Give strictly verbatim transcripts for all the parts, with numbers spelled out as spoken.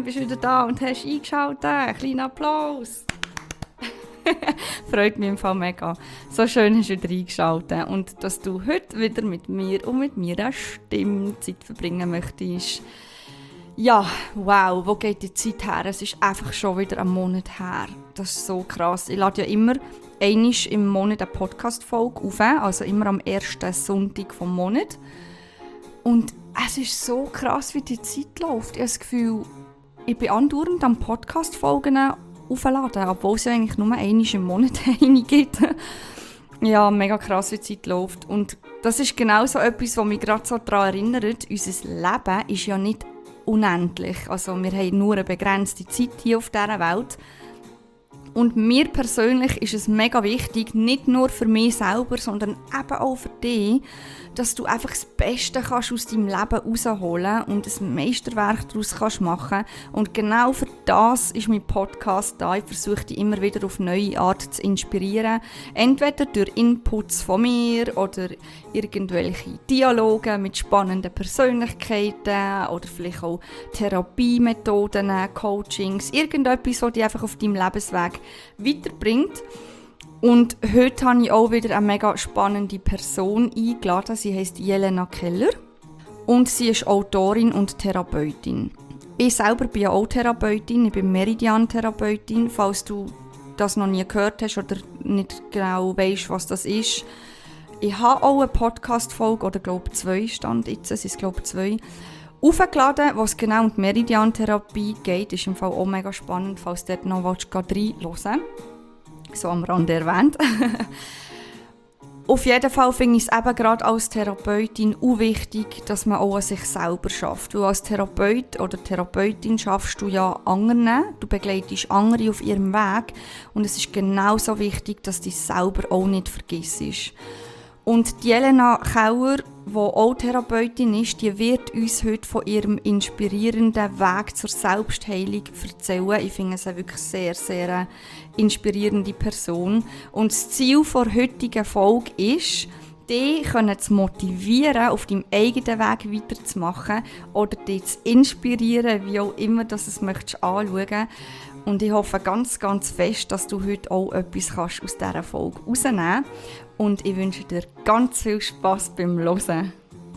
bist du wieder da und hast eingeschaltet. Ein kleiner Applaus. Freut mich im Fall mega. So schön hast du wieder eingeschaltet und dass du heute wieder mit mir und mit meiner Stimme Zeit verbringen möchtest. Ja, wow, wo geht die Zeit her? Es ist einfach schon wieder ein Monat her. Das ist so krass. Ich lade ja immer einmal im Monat eine Podcast-Folge auf, also immer am ersten Sonntag vom Monat. Und es ist so krass, wie die Zeit läuft. Ich habe das Gefühl, ich bin andauernd am Podcast-Folgen aufladen, obwohl es ja eigentlich nur einmal im Monat eine gibt. Ja, mega krass, wie die Zeit läuft. Und das ist genau so etwas, was mich gerade so daran erinnert. Unser Leben ist ja nicht unendlich. Also wir haben nur eine begrenzte Zeit hier auf dieser Welt. Und mir persönlich ist es mega wichtig, nicht nur für mich selber, sondern eben auch für dich, dass du einfach das Beste kannst aus deinem Leben herausholen und ein Meisterwerk daraus kannst machen. Und genau für das ist mein Podcast da. Ich versuche dich immer wieder auf neue Art zu inspirieren. Entweder durch Inputs von mir oder irgendwelche Dialoge mit spannenden Persönlichkeiten oder vielleicht auch Therapiemethoden, Coachings, irgendetwas, was dich einfach auf deinem Lebensweg weiterbringt. Und heute habe ich auch wieder eine mega spannende Person eingeladen. Sie heisst Jelena Keller und sie ist Autorin und Therapeutin. Ich selber bin auch Therapeutin, ich bin Meridian-Therapeutin. Falls du das noch nie gehört hast oder nicht genau weißt, was das ist. Ich habe auch eine Podcast-Folge, oder glaube zwei stand jetzt, es ist glaube zwei, aufgeladen, wo es genau um die Meridian-Therapie geht. Ist im Fall auch mega spannend, falls du dort noch reinhören willst. So am Rande erwähnt. Auf jeden Fall finde ich es eben gerade als Therapeutin auch wichtig, dass man auch an sich selber schafft. Weil als Therapeut oder Therapeutin schaffst du ja anderen, du begleitest andere auf ihrem Weg und es ist genauso wichtig, dass du dich selber auch nicht vergisst. Und die Jelena Keller, die auch Therapeutin ist, die wird uns heute von ihrem inspirierenden Weg zur Selbstheilung erzählen. Ich finde es eine wirklich sehr, sehr inspirierende Person. Und das Ziel der heutigen Folge ist, dich zu motivieren, auf deinem eigenen Weg weiterzumachen oder dich zu inspirieren, wie auch immer du es möchtest anschauen. Und ich hoffe ganz, ganz fest, dass du heute auch etwas kannst aus dieser Folge rausnehmen kannst. Und ich wünsche dir ganz viel Spass beim Hören.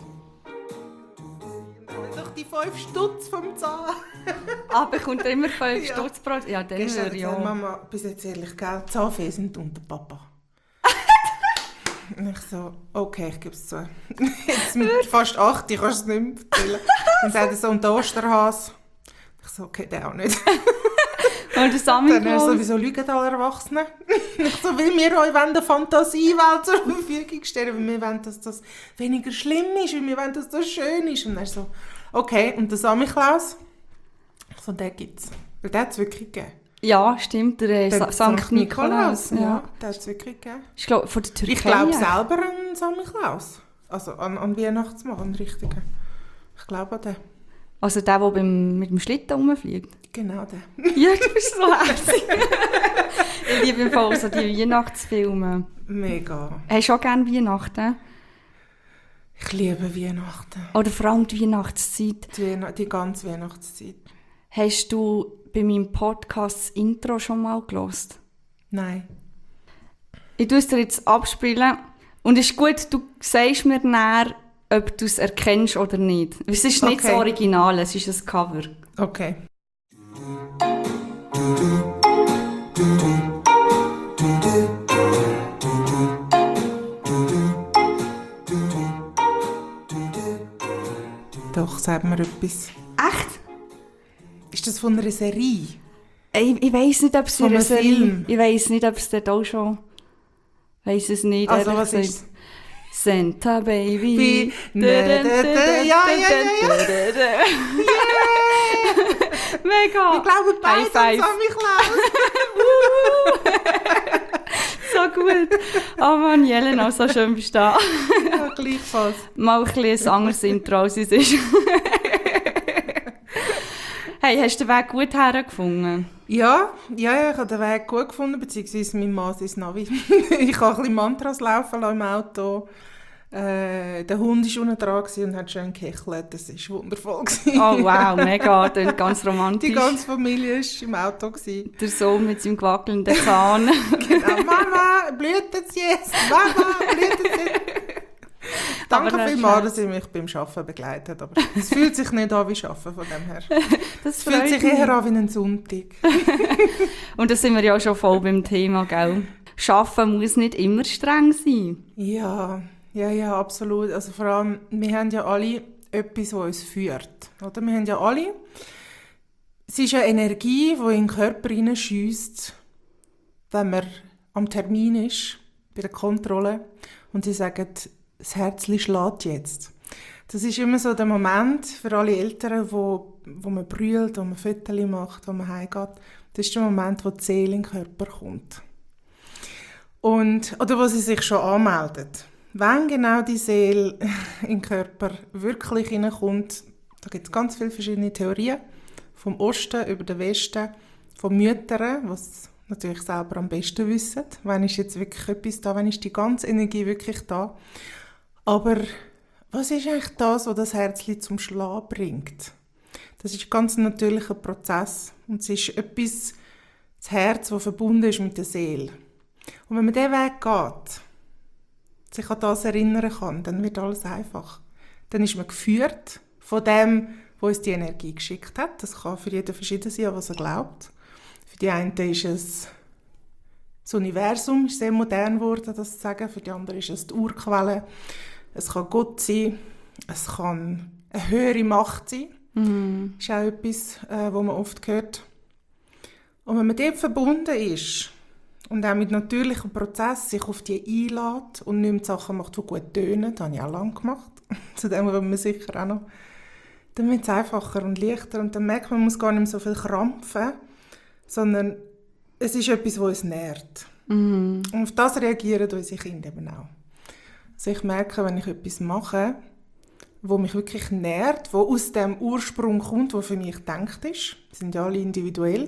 Doch die fünf Stutz vom Zahn. Ah, bekommt er immer fünf Ja. Stutz pro... Ja, dann Gestern würde ich hat auch. Mama, bis jetzt ehrlich, gell, Zahnfee sind unter Papa. Und ich so, okay, ich gebe es zu. Jetzt mit fast acht, ich kann es nicht mehr erzählen. Dann sagt er so, und der Osterhase. Ich so, okay, der auch nicht. Und der Sammy Dann er so, wieso lügen alle Erwachsenen? Ich so, weil wir euch eine Fantasiewelt zur Verfügung stellen, weil wir wollen, dass das weniger schlimm ist, weil wir wollen, dass das schön ist. Und er so, okay, und der Sammy Klaus? Ich so, den gibt's. Weil den hat es wirklich gegeben. Ja, stimmt, der, der Sankt Nikolaus. Ja, Ja. den hat es wirklich gegeben. Ich glaube, von der Türkei. Ich glaube selber an Sammy Klaus. Also an, an Weihnachtsmann, an den richtigen. Ich glaube an den. Also der, der beim, mit dem Schlitten rumfliegt? Genau der. Ja, du bist so herzig. Ich liebe im Fall so die Weihnachtsfilme. Mega. Hast du auch gerne Weihnachten? Ich liebe Weihnachten. Oder vor allem die Weihnachtszeit. Die, Weihn- die ganze Weihnachtszeit. Hast du bei meinem Podcast das Intro schon mal gehört? Nein. Ich tue es dir jetzt abspielen. Und es ist gut, du sagst mir näher, ob du es erkennst oder nicht. Es ist nicht Okay. das Original, es ist ein Cover. Okay. Doch, sag mir etwas. Echt? Ist das von einer Serie? Ich, ich weiss nicht, ob es Von in einer einem Serie... Film? Ich weiss nicht, ob es dort auch schon... Ich weiss es nicht, Also, ehrlich was gesagt. ist Santa Baby. Wie- Da, da, da, da, Ja, da, ja, ja, da, da, da. Mega! Ich glaube, beide High five. an Sammy Klaus. So gut! Oh Mann, Jelena, so schön bist du da. Ja, gleichfalls. Mal ein bisschen ein anderes Intro, als es ist. Hey, hast du den Weg gut hergefunden? Ja, ja, ja, ich habe den Weg gut gefunden, beziehungsweise mein Mann ist Navi. Ich habe ein bisschen Mantras laufen lassen im Auto. Äh, der Hund war unten dran und hat schön gekichelt. Das war wundervoll. Oh wow, mega, das ist ganz romantisch. Die ganze Familie war im Auto. Gewesen. Der Sohn mit seinem gewackelnden Zahn. Genau, Mama, blüht es jetzt? Mama, blüht es jetzt? Danke vielmals, dass ihr mich beim Arbeiten begleitet. Aber es fühlt sich nicht an wie Arbeiten von dem her. Das es fühlt sich eher an wie ein Sonntag. Und da sind wir ja schon voll beim Thema, gell? Arbeiten muss nicht immer streng sein. Ja, ja, ja, absolut. Also vor allem, wir haben ja alle etwas, das uns führt. Oder? Wir haben ja alle... Es ist eine Energie, die in den Körper hineinschiesst, wenn man am Termin ist, bei der Kontrolle, und sie sagen, das Herzchen schlägt jetzt. Das ist immer so der Moment für alle Eltern, wo, wo man brüllt, wo man Fotos macht, wo man heimgeht. Das ist der Moment, wo die Seele in den Körper kommt. Und, oder wo sie sich schon anmeldet. Wenn genau die Seele in den Körper wirklich hineinkommt, da gibt es ganz viele verschiedene Theorien, vom Osten über den Westen, von Müttern, was natürlich selber am besten wissen, wann ist jetzt wirklich etwas da, wann ist die ganze Energie wirklich da. Aber was ist eigentlich das, was das Herzchen zum Schlagen bringt? Das ist ein ganz natürlicher Prozess und es ist etwas, das Herz, das verbunden ist mit der Seele. Und wenn man diesen Weg geht, sich an das erinnern kann, dann wird alles einfach. Dann ist man geführt von dem, der uns die Energie geschickt hat. Das kann für jeden verschieden sein, was er glaubt. Für die einen ist es das Universum, ist sehr modern geworden, das zu sagen. Für die anderen ist es die Urquelle. Es kann Gott sein, es kann eine höhere Macht sein. Mhm. Das ist auch etwas, äh, was man oft hört. Und wenn man dort verbunden ist und auch mit natürlichem Prozess sich auf die einlädt und nicht mehr die Sachen macht, die gut tönen, das habe ich auch lange gemacht, zu dem kommen wir sicher auch noch, dann wird es einfacher und leichter und dann merkt man, man muss gar nicht mehr so viel krampfen, sondern es ist etwas, was uns nährt. Mhm. Und auf das reagieren unsere Kinder eben auch. Also ich merke, wenn ich etwas mache, wo mich wirklich nährt, wo aus dem Ursprung kommt, wo für mich gedacht ist, sind ja alle individuell,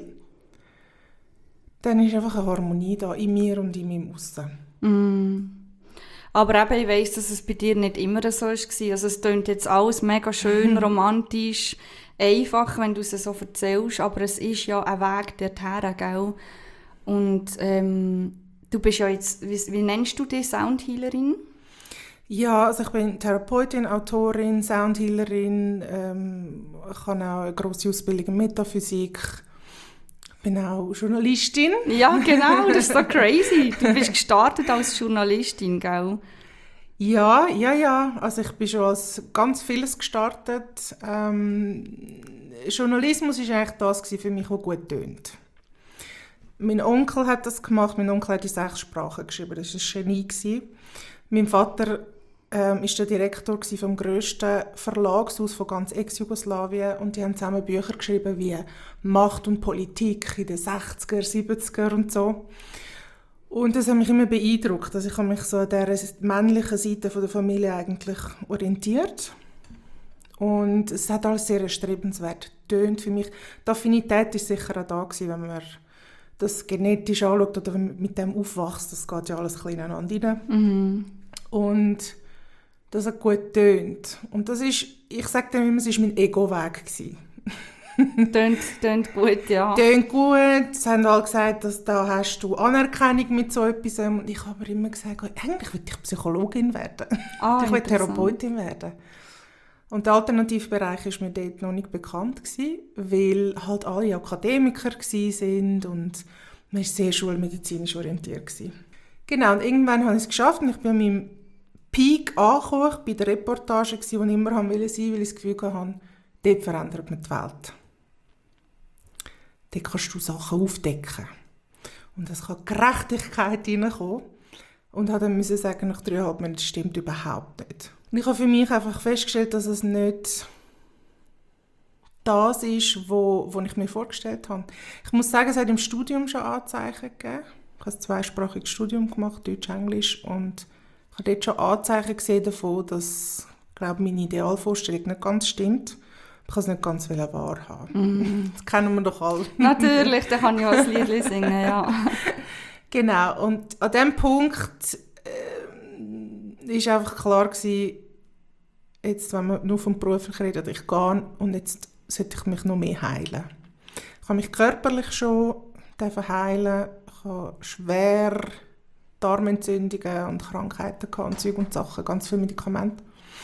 dann ist einfach eine Harmonie da in mir und in meinem Aussen. Mm. Aber eben, ich weiss, dass es bei dir nicht immer so war. Also es klingt jetzt alles mega schön, romantisch, einfach, wenn du es so erzählst, aber es ist ja ein Weg dorthin, gell? Und ähm, du bist ja jetzt, wie, wie nennst du dich, Soundhealerin? Ja, also ich bin Therapeutin, Autorin, Soundhealerin, ähm, ich habe auch eine grosse Ausbildung in Metaphysik, bin auch Journalistin. Ja, genau, das ist so crazy. Du bist gestartet als Journalistin, gell? Ja, ja, ja. Also ich bin schon als ganz vieles gestartet. Ähm, Journalismus war eigentlich das für mich, was gut tönt. Mein Onkel hat das gemacht. Mein Onkel hat in sechs Sprachen geschrieben. Das war ein Genie. Mein Vater ähm, war der Direktor vom grössten Verlagshaus von ganz Ex-Jugoslawien und die haben zusammen Bücher geschrieben wie «Macht und Politik» in den sechziger, siebziger und so. Und das hat mich immer beeindruckt. Also ich habe mich so an der männlichen Seite der Familie eigentlich orientiert. Und es hat alles sehr erstrebenswert getönt für mich. Die Affinität war sicher auch da gewesen, wenn man das genetisch anschaut oder wenn man mit dem aufwächst. Das geht ja alles ein bisschen ineinander rein. Mhm. Und das hat gut getönt. Und das ist, ich sage dem immer, es war mein Ego-Weg. Tönt, tönt gut, ja. Tönt gut. Es haben alle gesagt, dass da hast du Anerkennung mit so etwas. Und ich habe aber immer gesagt, eigentlich will ich Psychologin werden. Ah, ich will Therapeutin werden. Und der Alternativbereich war mir dort noch nicht bekannt gewesen, weil halt alle Akademiker waren und man war sehr schulmedizinisch orientiert gewesen. Genau, und irgendwann habe ich es geschafft und ich bin an meinem Peak angekommen. Ich war bei der Reportage, die ich immer sein wollte, weil ich das Gefühl hatte, dort verändert man die Welt. Dort kannst du Sachen aufdecken. Und es kann Gerechtigkeit reinkommen. Und habe dann müssen sagen, nach dreieinhalb Monaten, das stimmt überhaupt nicht. Und ich habe für mich einfach festgestellt, dass es nicht das ist, was ich mir vorgestellt habe. Ich muss sagen, es hat im Studium schon Anzeichen gegeben. Ich habe ein zweisprachiges Studium gemacht, Deutsch-Englisch, und ich habe dort schon Anzeichen gesehen davon, dass, ich glaube, meine Idealvorstellung nicht ganz stimmt. Ich kann es nicht ganz wahrhaben. Mm. Das kennen wir doch alle. Natürlich, da kann ich auch ein Lied singen, ja. Genau, und an diesem Punkt äh, ist einfach klar gewesen, jetzt, wenn wir nur vom Beruf reden, ich gehe und jetzt sollte ich mich noch mehr heilen. Ich habe mich körperlich schon heilen, ich habe schwer Darmentzündungen und Krankheiten gehabt, und Zeug und Sachen, ganz viele Medikamente.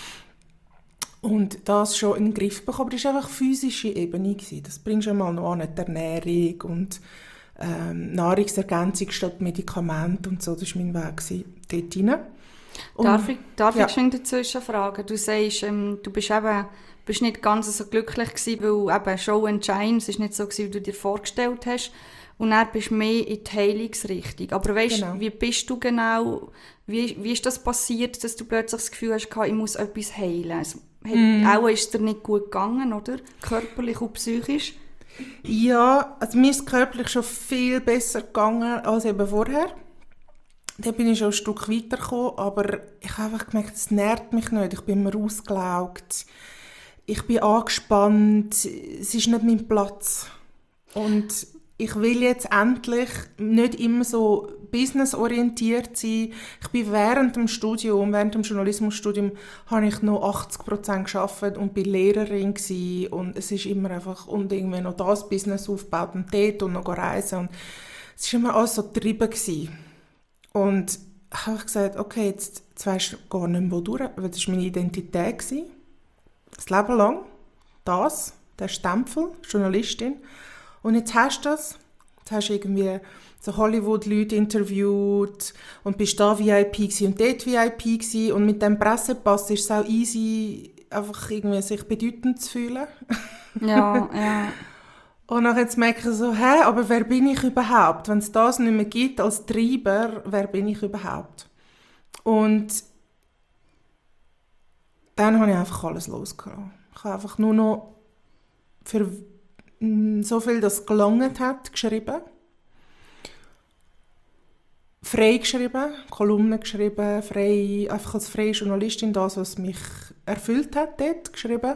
Und das schon in den Griff bekommen, aber das war einfach physische Ebene. Das bringst du mal noch an, die Ernährung und ähm, Nahrungsergänzung statt Medikamente und so, das war mein Weg dort hinein. Und, darf ich, darf ja. ich schon dazwischen fragen? Du sagst, ähm, du bist eben bist nicht ganz so glücklich gewesen, weil eben Show and Shine, es ist nicht so gewesen, wie du dir vorgestellt hast. Und dann bist du mehr in die Heilungsrichtung. Aber weißt, Genau. Wie bist du genau, wie, wie ist das passiert, dass du plötzlich das Gefühl hast, ich muss etwas heilen? Also, Mm. Auch ist es dir nicht gut gegangen, oder? Körperlich und psychisch? Ja, also mir ist es körperlich schon viel besser gegangen als eben vorher. Da bin ich schon ein Stück weitergekommen, aber ich habe einfach gemerkt, es nervt mich nicht. Ich bin immer ausgelaugt, ich bin angespannt, es ist nicht mein Platz. Und ich will jetzt endlich nicht immer so businessorientiert sein. Ich bin während dem Studium, während dem Journalismusstudium, habe ich noch achtzig Prozent gearbeitet und bin Lehrerin gewesen. Und es ist immer einfach und irgendwie noch das Business aufgebaut und dort und noch reisen. Und es war immer alles so getrieben gewesen. Und ich habe gesagt, okay, jetzt, jetzt weisst du gar nicht mehr, wo durch, weil das war meine Identität gewesen. Das Leben lang, das, der Stempel, Journalistin. Und jetzt hast du das, jetzt hast du irgendwie so Hollywood-Leute interviewt und bist da V I P gewesen und dort V I P gewesen. Und mit dem Pressepass ist es auch easy, einfach irgendwie sich bedeutend zu fühlen. Ja, ja. Und dann jetzt merke ich so, hä, aber wer bin ich überhaupt? Wenn es das nicht mehr gibt als Treiber, wer bin ich überhaupt? Und dann habe ich einfach alles losgelassen. Ich habe einfach nur noch für so viel, das gelangt hat, geschrieben. Frei geschrieben, Kolumnen geschrieben, frei, einfach als freie Journalistin das, was mich erfüllt hat, dort geschrieben.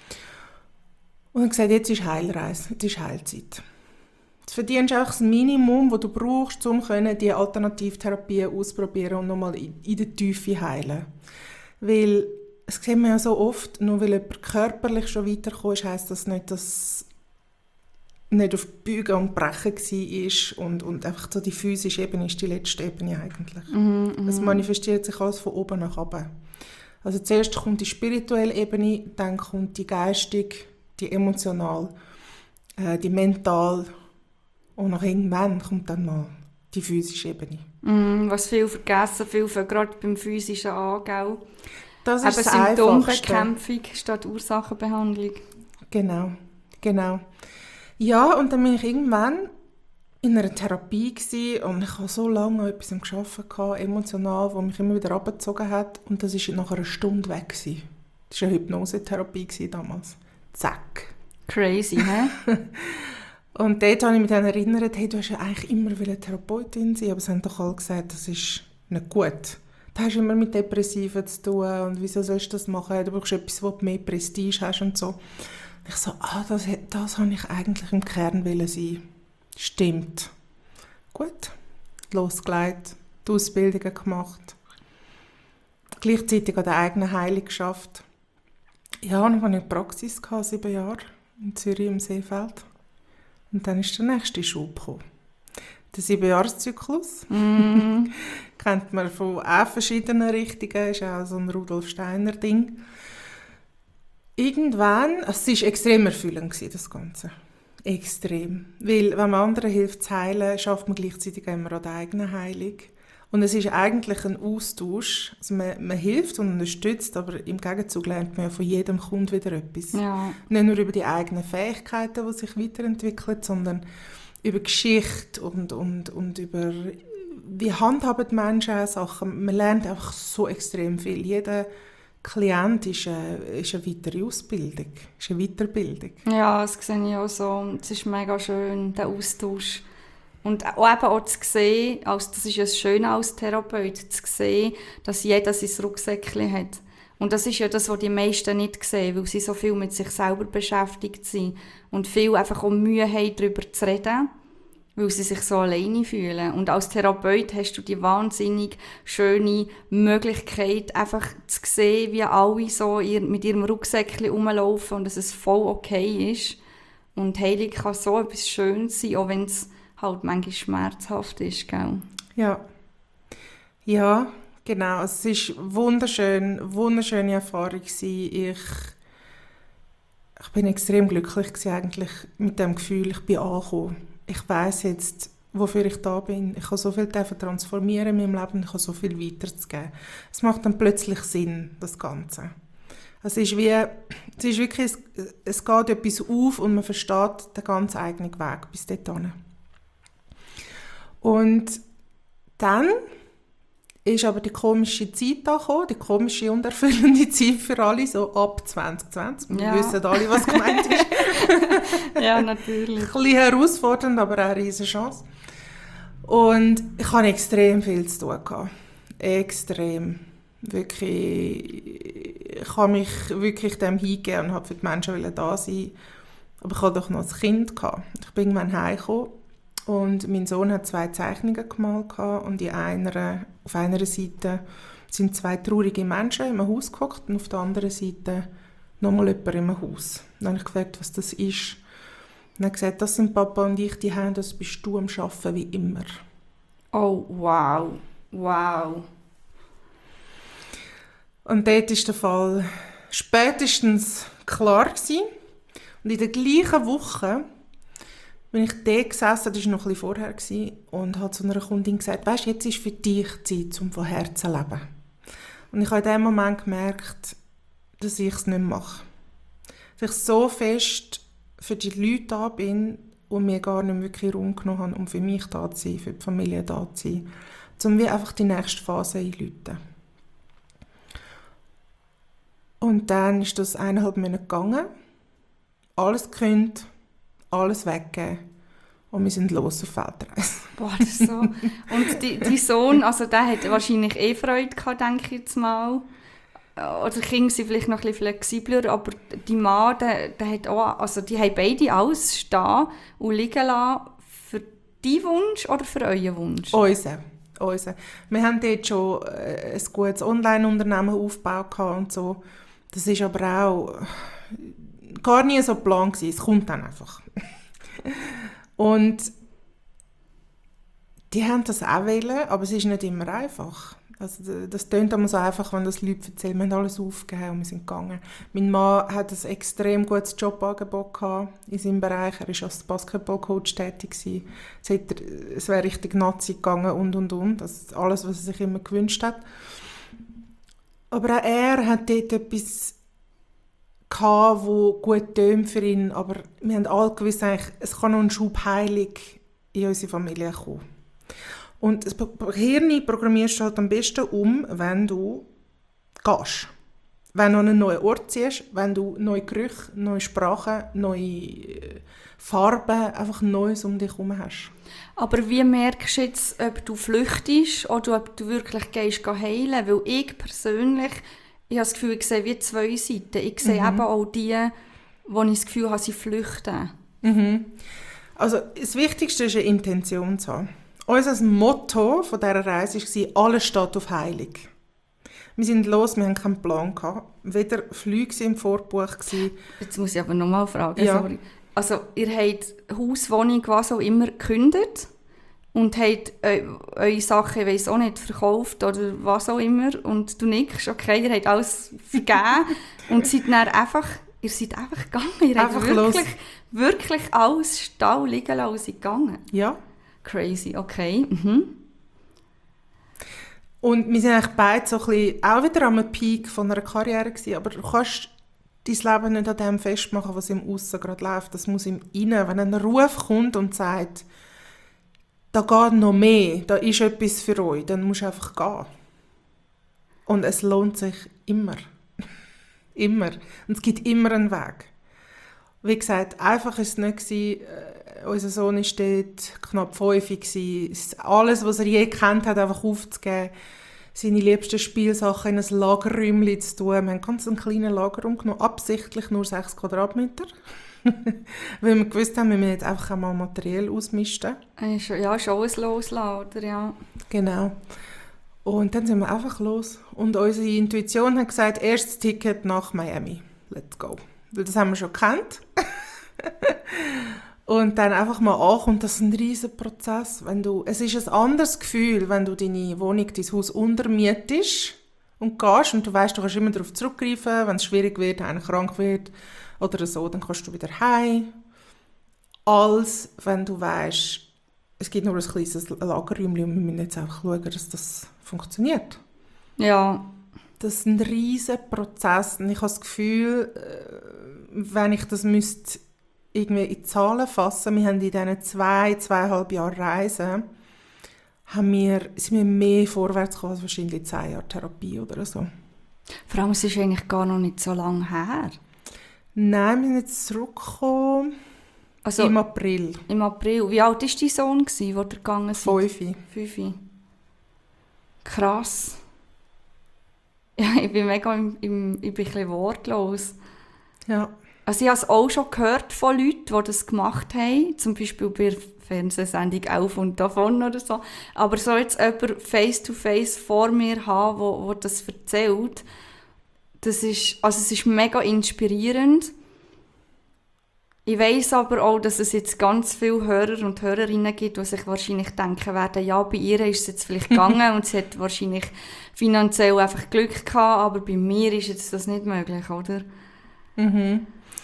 Und dann gesagt, jetzt ist Heilreise, jetzt ist Heilzeit. Jetzt verdienst du einfach das Minimum, das du brauchst, um diese Alternativtherapien auszuprobieren und nochmal in, in der Tiefe heilen. Weil, das sehen wir ja so oft, nur weil jemand körperlich schon weitergekommen ist, heisst das nicht, dass nicht auf Bügen und Brechen war und, und einfach so die physische Ebene ist die letzte Ebene eigentlich. Mhm, es manifestiert sich alles von oben nach unten. Also zuerst kommt die spirituelle Ebene, dann kommt die geistige, die emotional, äh, die mental und nach irgendwann kommt dann mal die physische Ebene. Mm, was viel vergessen, viel von, gerade beim physischen an, Das ist das Symptombekämpfung statt Ursachenbehandlung. Genau, genau. Ja, und dann bin ich irgendwann in einer Therapie gewesen, und ich habe so lange an etwas gearbeitet, emotional, das mich immer wieder runtergezogen hat, und das war nach einer Stunde weg gewesen. Das war eine Hypnosetherapie damals. Zack. Crazy, hä? Und dort habe ich mich dann erinnert, hey, du hast ja eigentlich immer eine Therapeutin sein, aber sie haben doch alle gesagt, das ist nicht gut. Du hast immer mit Depressiven zu tun und wieso sollst du das machen? Du brauchst etwas, wo du mehr Prestige hast und so. Und ich so, ah, das, das habe ich eigentlich im Kern wollen sein. Stimmt. Gut, losgelegt, die Ausbildungen gemacht, gleichzeitig an der eigenen Heilung geschafft. Ja, dann hatte ich eine Praxis, gehabt, sieben Jahre, in Zürich im Seefeld. Und dann ist der nächste Schub gekommen. Der Siebenjahreszyklus. Mm. Kennt man von auch verschiedenen Richtungen, ist auch so ein Rudolf Steiner Ding. Irgendwann, also es war extrem erfüllend, das Ganze. Extrem. Weil, wenn man anderen hilft zu heilen, schafft man gleichzeitig immer an der eigenen Heilung. Und es ist eigentlich ein Austausch. Also man, man hilft und unterstützt, aber im Gegenzug lernt man ja von jedem Kunden wieder etwas. Ja. Nicht nur über die eigenen Fähigkeiten, die sich weiterentwickeln, sondern über Geschichte und, und, und über wie handhaben die Menschen auch Sachen. Man lernt einfach so extrem viel. Jeder Klient ist eine, ist eine weitere Ausbildung, ist eine Weiterbildung. Ja, das sehe ich auch so. Es ist mega schön, der Austausch. Und auch eben auch zu sehen, also das ist ja das Schöne als Therapeut, zu sehen, dass jeder sein Rucksäckchen hat. Und das ist ja das, was die meisten nicht sehen, weil sie so viel mit sich selber beschäftigt sind und viel einfach auch Mühe haben, darüber zu reden. weil sie sich so alleine fühlen. Und als Therapeut hast du die wahnsinnig schöne Möglichkeit, einfach zu sehen, wie alle so mit ihrem Rucksäckchen rumlaufen und dass es voll okay ist. Und Heilung kann so etwas Schönes sein, auch wenn es halt manchmal schmerzhaft ist, gell? Ja. Ja, genau. Es war eine wunderschön, wunderschöne Erfahrung. Ich, ich bin extrem glücklich gewesen, eigentlich mit dem Gefühl, ich bin angekommen. Ich weiss jetzt, wofür ich da bin. Ich habe so viel transformieren in meinem Leben, ich habe so viel weiterzugeben. Es macht dann plötzlich Sinn, das Ganze. Es ist wie, es ist wirklich, es, es geht etwas auf und man versteht den ganz eigenen Weg bis dorthin. Und dann ist aber die komische Zeit gekommen, die komische und erfüllende Zeit für alle, so ab zwanzig zwanzig. Wir ja. wissen alle, was gemeint ist. Ja, natürlich. Ein bisschen herausfordernd, aber auch eine riesige Chance. Und ich hatte extrem viel zu tun gehabt. Extrem. Wirklich, ich habe mich wirklich dem hingegeben und habe für die Menschen da sein. Aber ich hatte doch noch ein Kind gehabt. Ich bin irgendwann heimgekommen. Und mein Sohn hat zwei Zeichnungen gemalt und in einer, auf einer Seite sind zwei traurige Menschen in einem Haus gehockt und auf der anderen Seite nochmal jemand in einem Haus. Dann habe ich gefragt, was das ist. Und er hat gesagt, das sind Papa und ich, die haben, das bist du am Arbeiten wie immer. Oh, wow. Wow. Und dort war der Fall spätestens klar gewesen. Und in der gleichen Woche bin ich dort gesessen, das war noch ein bisschen vorher, und habe zu einer Kundin gesagt, weisst, jetzt ist für dich Zeit, um von Herzen zu leben. Und ich habe in dem Moment gemerkt, dass ich es nicht mache. Dass ich so fest für die Leute da bin und mir gar nicht wirklich Raum genommen habe, um für mich da zu sein, für die Familie da zu sein, um wie einfach die nächste Phase einzuläuten. Und dann ist das eineinhalb Monate gegangen, alles gekündigt, alles weggeben und wir sind los auf Feldreise. Boah, das ist so. Und die, die Sohn, also der hat wahrscheinlich eh Freude gehabt, denke ich jetzt mal. Oder die Kinder sind vielleicht noch ein bisschen flexibler, aber die Mann, der, der hat auch, also die haben beide alles stehen und liegen lassen für deinen Wunsch oder für euren Wunsch? Unser. Unser. Wir haben dort schon ein gutes Online-Unternehmen aufgebaut und so. Das ist aber auch gar nie so geplant gewesen. Es kommt dann einfach. Und die haben das auch wollen, aber es ist nicht immer einfach. Also das klingt immer so einfach, wenn das Leute erzählen, wir haben alles aufgegeben und wir sind gegangen. Mein Mann hat ein extrem gutes Jobangebot gehabt in seinem Bereich. Er war als Basketballcoach tätig gewesen. Es wäre richtig Nazi gegangen und, und, und. Das ist alles, was er sich immer gewünscht hat. Aber auch er hat dort etwas gehabt, das gut tönt für ihn. Aber wir haben alle gewusst, es kann noch ein Schub Heilung in unsere Familie kommen. Und das Hirn programmierst du halt am besten um, wenn du gehst. Wenn du an einen neuen Ort ziehst, wenn du neue Gerüche, neue Sprachen, neue Farben, einfach Neues um dich herum hast. Aber wie merkst du jetzt, ob du flüchtest oder ob du wirklich gehst heilen? Weil ich persönlich, ich habe das Gefühl, ich sehe wie zwei Seiten. Ich sehe mhm. eben auch die, wo ich das Gefühl habe, sie flüchten. Mhm. Also das Wichtigste ist, eine Intention zu haben. Unser Motto von dieser Reise war, alles steht auf Heilung. Wir sind los, wir hatten keinen Plan. Weder Flüge im Vorbuch. Jetzt muss ich aber nochmal fragen. Ja. Sorry. Also, ihr habt Haus, Wohnung, was auch immer gekündigt und habt äh, eure Sachen, ich weiss auch nicht, verkauft oder was auch immer. Und du nickst, okay, ihr habt alles vergeben und seid dann einfach, ihr seid einfach gegangen. Ihr einfach habt wirklich, los. wirklich alles stehen liegen lassen und seid gegangen. Ja. Crazy, okay. Mhm. Und wir sind eigentlich beide so ein bisschen, auch wieder am Peak von einer Karriere gewesen, aber du kannst dein Leben nicht an dem festmachen, was im Aussen gerade läuft. Das muss im Innen, wenn ein Ruf kommt und sagt, da geht noch mehr, da ist etwas für euch, dann musst du einfach gehen. Und es lohnt sich immer. Immer. Und es gibt immer einen Weg. Wie gesagt, einfach war es nicht gewesen. Unser Sohn war dort knapp fünf. Alles, was er je gekannt hat, einfach aufzugeben. seine liebsten Spielsachen in ein Lagerräumchen zu tun. Wir haben ganz einen kleinen Lagerraum genommen, absichtlich nur sechs Quadratmeter. Weil wir gewusst haben, wir müssen jetzt einfach einmal materiell ausmisten. Ja, schon ein Loslassen, oder? Ja. Genau. Und dann sind wir einfach los. Und unsere Intuition hat gesagt, erstes Ticket nach Miami. Let's go. Weil das haben wir schon gekannt. Und dann einfach mal ankommt, das ist ein riesen Prozess. Wenn du, es ist ein anderes Gefühl, wenn du deine Wohnung, dein Haus untermietest und gehst und du weißt, du kannst immer darauf zurückgreifen, wenn es schwierig wird, einer krank wird oder so, dann kannst du wieder heim. Als wenn du weißt, es gibt nur ein kleines Lagerräumchen und wir müssen jetzt auch schauen, dass das funktioniert. Ja. Das ist ein riesen Prozess und ich habe das Gefühl, wenn ich das müsste irgendwie in Zahlen fassen, wir haben in diesen zwei, zweieinhalb Jahren Reisen, haben wir, sind wir mehr vorwärts gekommen als wahrscheinlich zehn Jahre Therapie oder so. Vor allem, es ist eigentlich gar noch nicht so lange her. Nein, wir sind jetzt zurückgekommen also, im April. Im April. Wie alt war dein Sohn, als ihr gegangen seid? Fünf. Fünf. Krass. Ja, ich bin mega im, im, ich bin ein bisschen wortlos. Ja. Also ich habe es auch schon gehört von Leuten, die das gemacht haben, zum Beispiel bei der Fernsehsendung «Auf und davon» oder so. Aber so jetzt jemand face-to-face vor mir haben, wo, wo das erzählt, das ist, also es ist mega inspirierend. Ich weiss aber auch, dass es jetzt ganz viele Hörer und Hörerinnen gibt, die sich wahrscheinlich denken werden, ja, bei ihr ist es jetzt vielleicht gegangen und sie hat wahrscheinlich finanziell einfach Glück gehabt, aber bei mir ist jetzt das nicht möglich, oder? Mhm.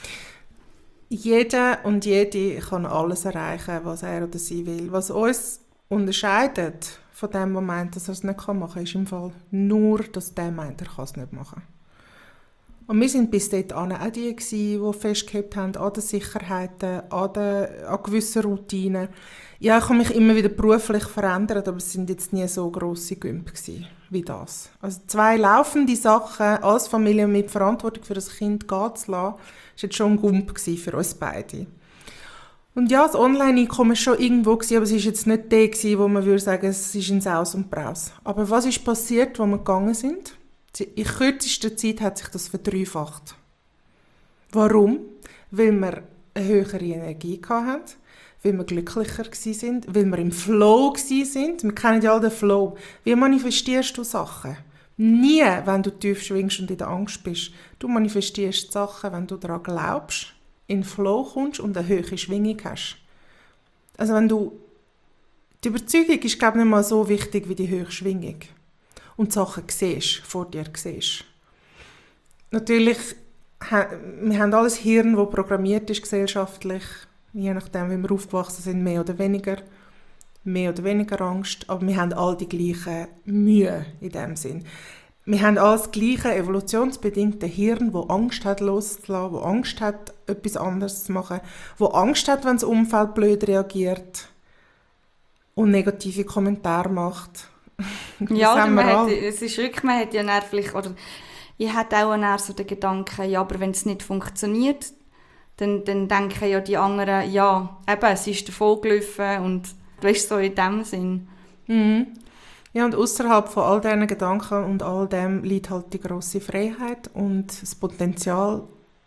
Jeder und jede kann alles erreichen, was er oder sie will. Was uns unterscheidet von dem Moment, dass er es nicht machen kann, ist im Fall nur, dass der meint, er kann es nicht machen. Und wir waren bis dahin auch die, die festgehalten haben an den Sicherheiten, an, den, an gewissen Routinen. Ja, ich habe mich immer wieder beruflich verändert, aber es waren jetzt nie so grosse Gümpe wie das. Also zwei laufende Sachen als Familie mit Verantwortung für das Kind gehen zu lassen, war jetzt schon ein Gump für uns beide. Und ja, das Online-Einkommen war schon irgendwo, aber es war jetzt nicht der, wo man würde sagen, es ist in Saus und Braus. Aber was ist passiert, als wir gegangen sind? In kürzester Zeit hat sich das verdreifacht. Warum? Weil wir eine höhere Energie hatten, weil wir glücklicher waren, weil wir im Flow waren. Wir kennen ja all den Flow. Wie manifestierst du Sachen? Nie, wenn du tief schwingst und in der Angst bist. Du manifestierst Sachen, wenn du daran glaubst, in den Flow kommst und eine hohe Schwingung hast. Also wenn du... Die Überzeugung ist, glaube ich, nicht mal so wichtig wie die hohe Schwingung. Und die Sachen siehst, vor dir siehst. Natürlich, wir haben alles Hirn, das programmiert ist gesellschaftlich, je nachdem, wie wir aufgewachsen sind, mehr oder weniger, mehr oder weniger Angst, aber wir haben all die gleichen Mühe in dem Sinn. Wir haben alles das gleiche evolutionsbedingte Hirn, das Angst hat, loszulassen, das Angst hat, etwas anderes zu machen, das Angst hat, wenn das Umfeld blöd reagiert und negative Kommentare macht. Ja, oder man hat, es ist wirklich, man hat ja dann vielleicht, oder ich hatte auch dann so den Gedanken, ja, aber wenn es nicht funktioniert, dann, dann denken ja die anderen, ja, eben, es ist davon gelaufen und du weißt, so in dem Sinn. Mhm. Ja, und außerhalb von all diesen Gedanken und all dem liegt halt die grosse Freiheit und das Potenzial,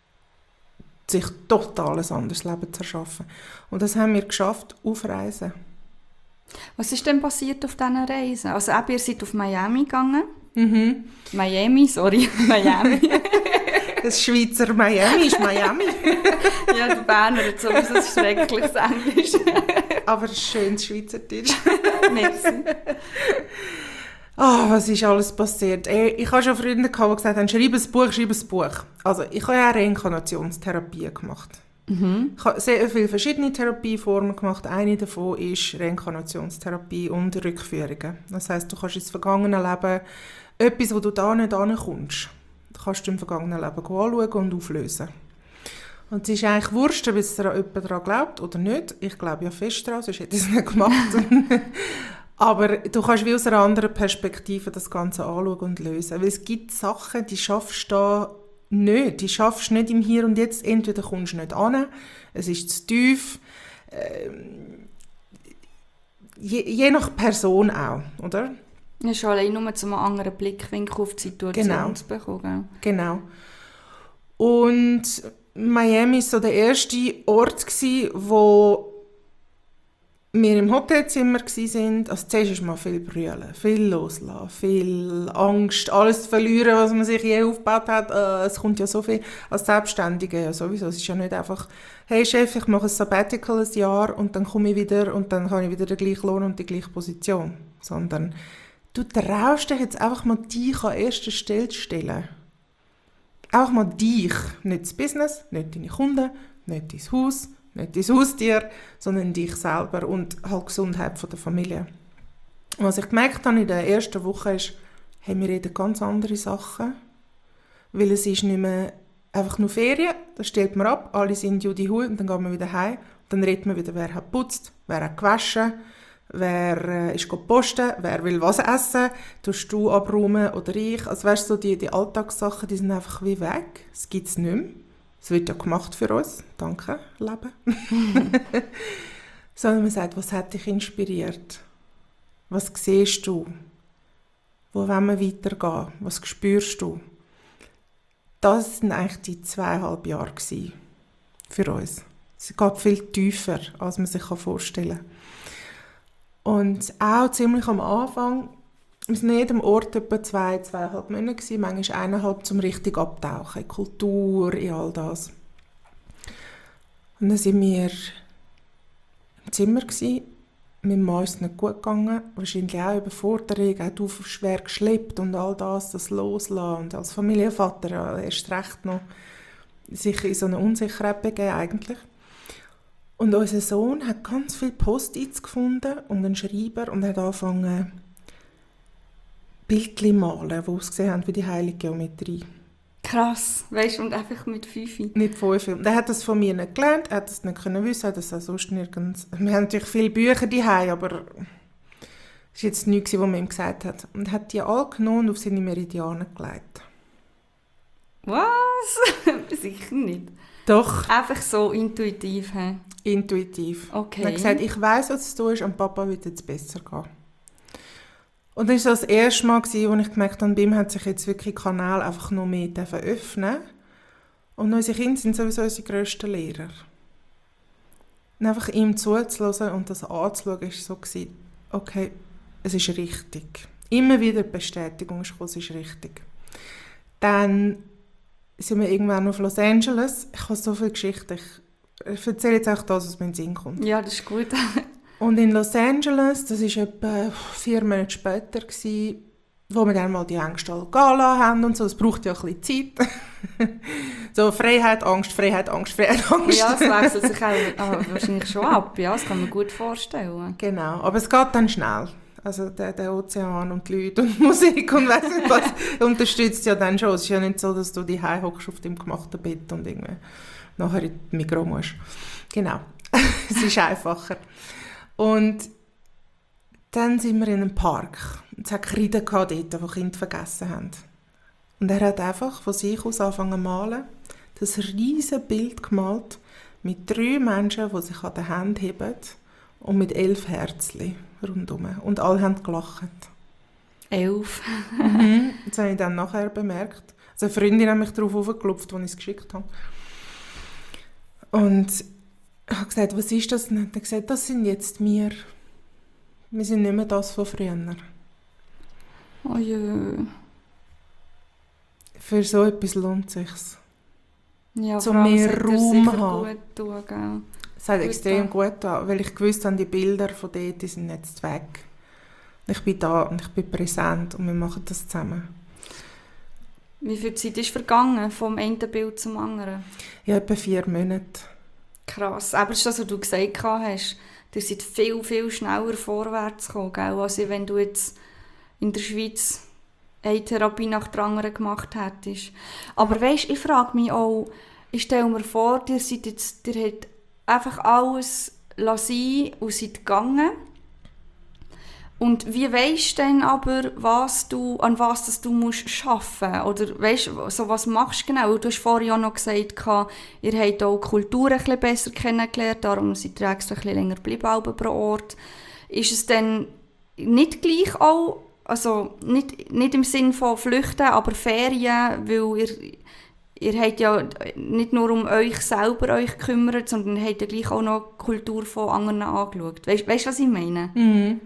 sich total ein anderes Leben zu erschaffen. Und das haben wir geschafft auf Reisen. Was ist denn passiert auf diesen Reisen? Also eben, ihr seid auf Miami gegangen. Mhm. Miami, sorry, Miami. Das Schweizer Miami ist Miami. Ja, der Berner hat sowieso ein schreckliches Englisch. Aber ein schönes Schweizerdeutsch. Merci. Oh, was ist alles passiert? Ich habe schon Freunde gehabt, die gesagt haben, schreib ein Buch, schreib ein Buch. Also ich habe ja auch Reinkarnationstherapie gemacht. Mhm. Ich habe sehr viele verschiedene Therapieformen gemacht. Eine davon ist Reinkarnationstherapie und Rückführungen. Das heisst, du kannst ins vergangene Leben etwas, wo du da nicht hinkommst, kannst du im vergangenen Leben anschauen und auflösen. Und es ist eigentlich wurscht, ob es jemand daran glaubt oder nicht. Ich glaube ja fest daran, sonst hätte ich es nicht gemacht. Aber du kannst wie aus einer anderen Perspektive das Ganze anschauen und lösen. Weil es gibt Sachen, die schaffst du da nicht. Die schaffst du nicht im Hier und Jetzt. Entweder kommst du nicht an, es ist zu tief. Ähm, je, je nach Person auch, oder? Ja, schon allein nur zum anderen Blickwinkel auf die Situation Genau. zu bekommen. Genau. Und Miami war so der erste Ort, wo wir im Hotelzimmer waren. Also zuerst ist mal viel brüllen, viel loslassen, viel Angst, alles zu verlieren, was man sich je aufgebaut hat. Äh, es kommt ja so viel als Selbstständige ja sowieso. Es ist ja nicht einfach, hey Chef, ich mache ein Sabbatical ein Jahr und dann komme ich wieder und dann habe ich wieder den gleichen Lohn und die gleiche Position. Sondern du traust dich jetzt einfach mal, dich an erster Stelle zu stellen. Einfach mal dich, nicht das Business, nicht deine Kunden, nicht dein Haus, nicht dein Haustier, sondern dich selber und halt die Gesundheit von der Familie. Und was ich gemerkt habe in der ersten Woche ist, hey, wir reden ganz andere Sachen, weil es ist nicht mehr einfach nur Ferien, da stellt man ab, alle sind Judy Hui und dann gehen wir wieder heim. Dann redet man wieder, wer hat geputzt, wer hat gewaschen, wer äh, ist gepostet, wer will was essen, tust du abräumen oder ich. Also weißt du, so die, die Alltagssachen, die sind einfach wie weg, es gibt es nicht mehr. Es wird ja gemacht für uns, danke, Leben. Sondern man sagt, was hat dich inspiriert? Was siehst du? Wo wollen wir weitergehen? Was spürst du? Das waren eigentlich die zweieinhalb Jahre für uns. Es geht viel tiefer, als man sich vorstellen kann. Und auch ziemlich am Anfang, wir waren an jedem Ort etwa zwei, zweieinhalb Monate, manchmal eineinhalb, zum richtig abtauchen, in Kultur, in all das. Und dann waren wir im Zimmer, mit Mann ist es nicht gut gegangen, wahrscheinlich auch Überforderung, auch du schwer geschleppt und all das, das Loslassen. Und als Familienvater ja, erst recht noch sich in so eine Unsicherheit begeben eigentlich. Und unser Sohn hat ganz viele Post-its gefunden und einen Schreiber und hat angefangen, Bildchen malen, die ausgesehen haben wie die heilige Geometrie. Krass, weißt du, und einfach mit fünf. Nicht fünf. Und er hat das von mir nicht gelernt, er hat das nicht können wissen, er hat das auch sonst nirgends. Wir haben natürlich viele Bücher daheim, aber das war jetzt nichts, was man ihm gesagt hat. Und er hat die alle genommen und auf seine Meridianen gelegt. Was? Sicher nicht. Doch. Einfach so intuitiv. He? Intuitiv. Okay. Er hat gesagt, ich weiss, was du tust und Papa wird jetzt besser gehen. Und das war das erste Mal, als ich gemerkt habe, bei ihm hat sich jetzt wirklich der Kanal einfach noch mehr öffnen. Und unsere Kinder sind sowieso unsere grössten Lehrer. Und einfach ihm zuzuhören und das anzuschauen, war so, okay, es ist richtig. Immer wieder die Bestätigung ist gekommen, es ist richtig. Dann sind wir irgendwann auf Los Angeles. Ich habe so viele Geschichten. Ich erzähle jetzt auch das, was mir in den Sinn kommt. Ja, das ist gut. Und in Los Angeles, das war etwa vier Monate später, gewesen, wo wir dann mal die Ängste alle gehen lassen haben und so. Es braucht ja ein bisschen Zeit. So Freiheit, Angst, Freiheit, Angst, Freiheit, Angst. Ja, es wechselt sich auch ah, wahrscheinlich schon ab. Ja, das kann man gut vorstellen. Genau, aber es geht dann schnell. Also der, der Ozean und die Leute und die Musik und weiss nicht was unterstützt ja dann schon. Es ist ja nicht so, dass du die Hause hockst auf dem gemachten Bett und irgendwie nachher in die Migros musst. Genau, es ist einfacher. Und dann sind wir in einem Park. Es hat Kreide dort, die Kinder vergessen haben. Und er hat einfach von sich aus angefangen zu malen, das riesige Bild gemalt mit drei Menschen, die sich an den Händen heben und mit elf Herzchen rundherum. Und alle haben gelacht. Elf. Mhm. Das habe ich dann nachher bemerkt. Also eine Freundin hat mich darauf aufgeklopft, als ich es geschickt habe. Und ich habe gesagt, was ist das? Und er hat gesagt, das sind jetzt wir. Wir sind nicht mehr das von früher. Oh jö. Für so etwas lohnt es sich. Ja, So vor allem mehr sollte er Raum sicher haben. gut tun, gell? Es hat Gut extrem an. gut an, weil ich gewusst habe, die Bilder von dort die sind jetzt weg. Ich bin da und ich bin präsent und wir machen das zusammen. Wie viel Zeit ist vergangen vom einen Bild zum anderen? Ja, etwa vier Monate. Krass. Aber das ist das, was du gesagt hast. Du seid viel, viel schneller vorwärts gekommen, gell? Also wenn du jetzt in der Schweiz eine Therapie nach der anderen gemacht hättest. Aber weisst, ich frage mich auch, ich stelle mir vor, ihr seid jetzt, ihr habt einfach alles sein und seid gegangen. Und wie weisst du denn aber, was du, an was das du musst arbeiten musst? Oder weisst, so was machst du genau? Du hast vorhin auch noch gesagt, ihr habt auch die Kultur ein bisschen besser kennengelernt, darum seid ihr extra ein bisschen länger geblieben pro Ort. Ist es denn nicht gleich auch also nicht, nicht im Sinn von Flüchten, aber Ferien, weil ihr, ihr habt ja nicht nur um euch selber euch gekümmert, sondern ihr habt ja gleich auch noch die Kultur von anderen angeschaut. Weißt du, was ich meine? Mhm.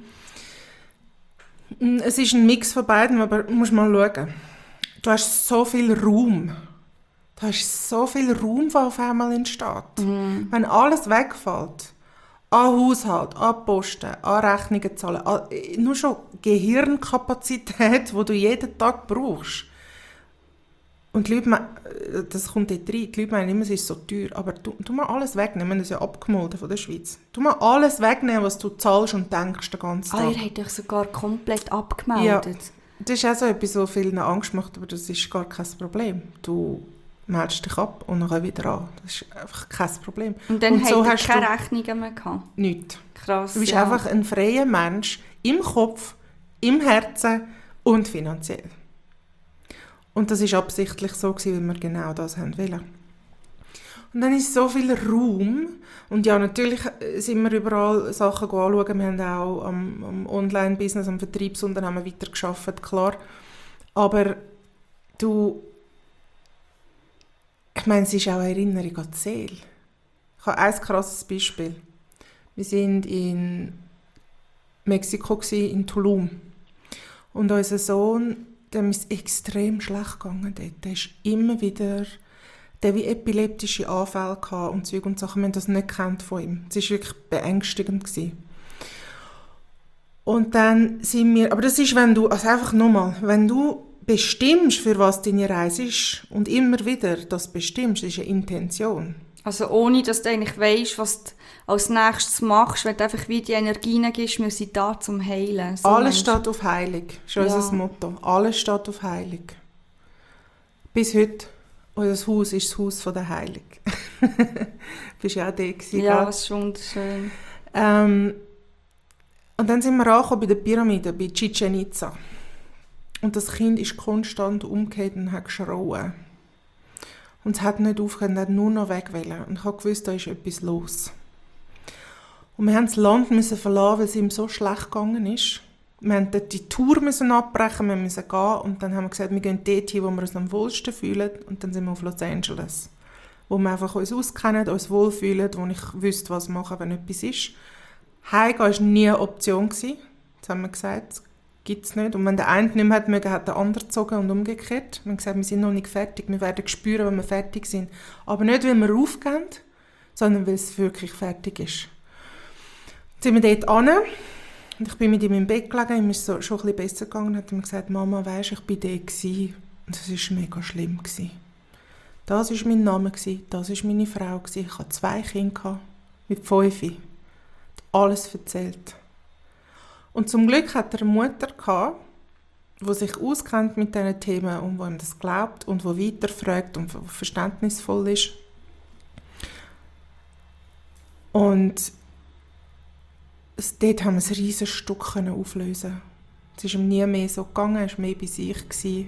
Es ist ein Mix von beiden, aber du musst mal schauen. Du hast so viel Raum. Du hast so viel Raum, der auf einmal entsteht. Mhm. Wenn alles wegfällt, an Haushalt, an Posten, an Rechnungen zahlen, an, nur schon Gehirnkapazität, die du jeden Tag brauchst. Und die Leute, das kommt dort rein, die Leute meinen immer, es ist so teuer, aber tu, tu mal alles wegnehmen, wir haben das ja abgemolden von der Schweiz. Tu mal alles wegnehmen, was du zahlst und denkst den ganzen Tag. Ah, ihr habt euch sogar komplett abgemeldet. Ja, das ist auch so etwas, was vielen Angst macht, aber das ist gar kein Problem. Du meldest dich ab und dann wieder an. Das ist einfach kein Problem. Und dann und so hast du keine Rechnungen mehr gehabt? Nichts. Krass, Du bist ja. einfach ein freier Mensch im Kopf, im Herzen und finanziell. Und das war absichtlich so, weil wir genau das wollten. Und dann ist so viel Raum. Und ja, natürlich sind wir überall Sachen anschauen. Wir haben auch am, am Online-Business, am Vertriebsunternehmen weitergearbeitet, klar. Aber du... Ich meine, es ist auch eine Erinnerung an die Seele. Ich habe ein krasses Beispiel. Wir waren in Mexiko, in Tulum. Und unser Sohn, dem ist extrem schlecht gegangen dort. Der ist immer wieder, der wie epileptische Anfälle gehabt und Zeug und Sachen. Wir haben das nicht gekannt von ihm. Es war wirklich beängstigend gewesen. Und dann sind wir, aber das ist, wenn du, also einfach nochmal, wenn du bestimmst, für was deine Reise ist und immer wieder das bestimmst, das ist eine Intention. Also ohne, dass du eigentlich weisst, was du als nächstes machst, wenn du einfach wie die Energien gibst, wir sind da zum Heilen. So Alles meinst. steht auf Heilung, das ist Ja. unser Motto. Alles steht auf Heilung. Bis heute, unser Haus ist das Haus der Heilung. Du bist ja auch da gewesen, Ja, gell? das ist wunderschön. Ähm, und dann sind wir angekommen bei der Pyramide, bei Chichen Itza. Und das Kind ist konstant umgekehrt und hat geschrauen. Und es hat nicht aufgehört, es hat nur noch weg wollen. Und ich habe gewusst, da ist etwas los. Und wir mussten das Land müssen verlassen, weil es ihm so schlecht gegangen ist. Wir mussten dort die Tour müssen abbrechen, wir mussten gehen. Und dann haben wir gesagt, wir gehen dort hin, wo wir uns am wohlsten fühlen. Und dann sind wir auf Los Angeles. Wo wir einfach uns auskennen, uns wohlfühlen, wo ich wüsste, was machen, wenn etwas ist. Heimgehen war nie eine Option. Das haben wir gesagt. Gibt es nicht. Und wenn der eine nicht mehr hat mögen, hat der andere gezogen und umgekehrt. Wir haben gesagt, wir sind noch nicht fertig. Wir werden spüren, wenn wir fertig sind. Aber nicht, weil wir aufgehen, sondern weil es wirklich fertig ist. Jetzt sind wir dort hin. Und ich bin mit ihm im Bett gelegen. Ihm ist es so, schon ein bisschen besser gegangen. Und hat mir gesagt, Mama, weisst, ich war dort gewesen. Und es war mega schlimm gewesen. Das war mein Name, das war meine Frau. Ich hatte zwei Kinder mit fünf. Ich habe alles erzählt. Und zum Glück hat er eine Mutter gehabt, die sich auskennt mit diesen Themen und die ihm das glaubt und die weiterfragt und verständnisvoll ist. Und es, dort haben wir ein riesiges Stück auflösen. Es ist ihm nie mehr so gegangen, er war mehr bei sich gewesen.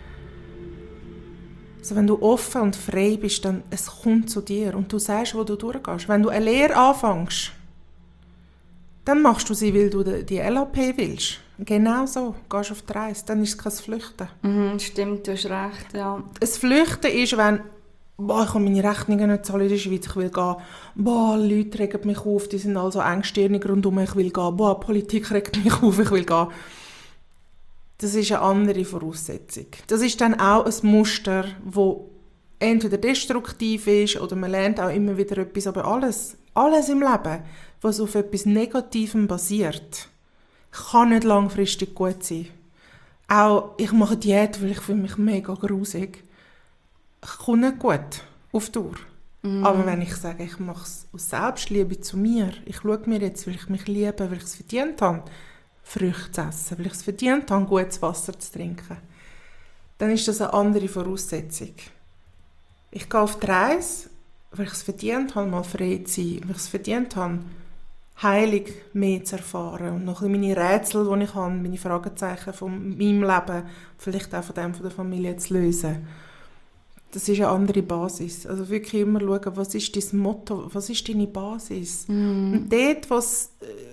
Also wenn du offen und frei bist, dann es kommt zu dir und du sagst, wo du durchgehst. Wenn du eine Lehre anfängst, dann machst du sie, weil du die L H P willst. Genau so, gehst auf die Reise, dann ist es kein Flüchten. Mhm, stimmt, du hast recht, ja. Das Flüchten ist, wenn boah, ich kann meine Rechnungen nicht zahlen in der Schweiz, ich will gehen. Boah, Leute regen mich auf, die sind also engstirnig rundum, ich will gehen. Boah, Politik regt mich auf, ich will gehen. Das ist eine andere Voraussetzung. Das ist dann auch ein Muster, das entweder destruktiv ist oder man lernt auch immer wieder etwas, aber alles, alles im Leben, was auf etwas Negativem basiert, kann nicht langfristig gut sein. Auch ich mache Diät, weil ich fühle mich mega grusig. Kommt nicht gut auf Dauer. Mm. Aber wenn ich sage, ich mache es aus Selbstliebe zu mir, ich schaue mir jetzt, weil ich mich liebe, weil ich es verdient habe, Früchte zu essen, weil ich es verdient habe, gutes Wasser zu trinken, dann ist das eine andere Voraussetzung. Ich gehe auf die Reise, weil ich es verdient habe, mal frei zu sein, weil ich es verdient habe, heilig mehr zu erfahren und noch ein bisschen meine Rätsel, die ich habe, meine Fragezeichen von meinem Leben, vielleicht auch von dem von der Familie zu lösen. Das ist eine andere Basis. Also wirklich immer schauen, was ist dein Motto, was ist deine Basis. Mm. Und dort, was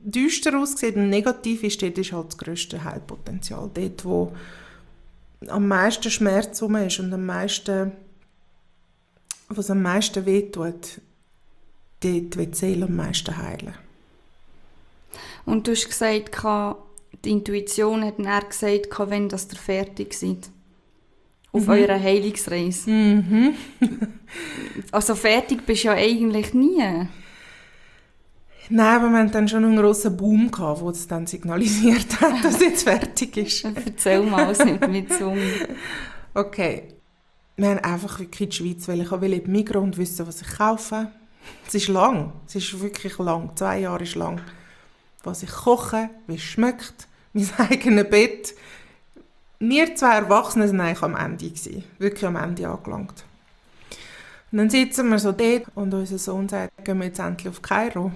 düster aussieht und negativ ist, dort ist halt das grösste Heilpotenzial. Dort, wo am meisten Schmerz rum ist und am meisten, was am meisten wehtut, dort wird die Seele am meisten heilen. Und du hast gesagt, die Intuition hat dann gesagt, wenn das ihr fertig seid. Auf mhm. eurer Heilungsreise. Mhm. Also fertig bist du ja eigentlich nie. Nein, aber wir hatten dann schon einen grossen Boom gehabt, der es dann signalisiert hat, dass es jetzt fertig ist. Erzähl mal, was nicht mit so. Okay. Wir haben einfach wirklich in die Schweiz, weil ich wollte in die Migros und wissen, was ich kaufe. Es ist lang. Es ist wirklich lang. Zwei Jahre ist lang. Was ich koche, wie es schmeckt, mein eigenes Bett. Wir zwei Erwachsene waren eigentlich am Ende. Wirklich am Ende angelangt. Und dann sitzen wir so dort und unser Sohn sagt, gehen wir jetzt endlich auf Kairo.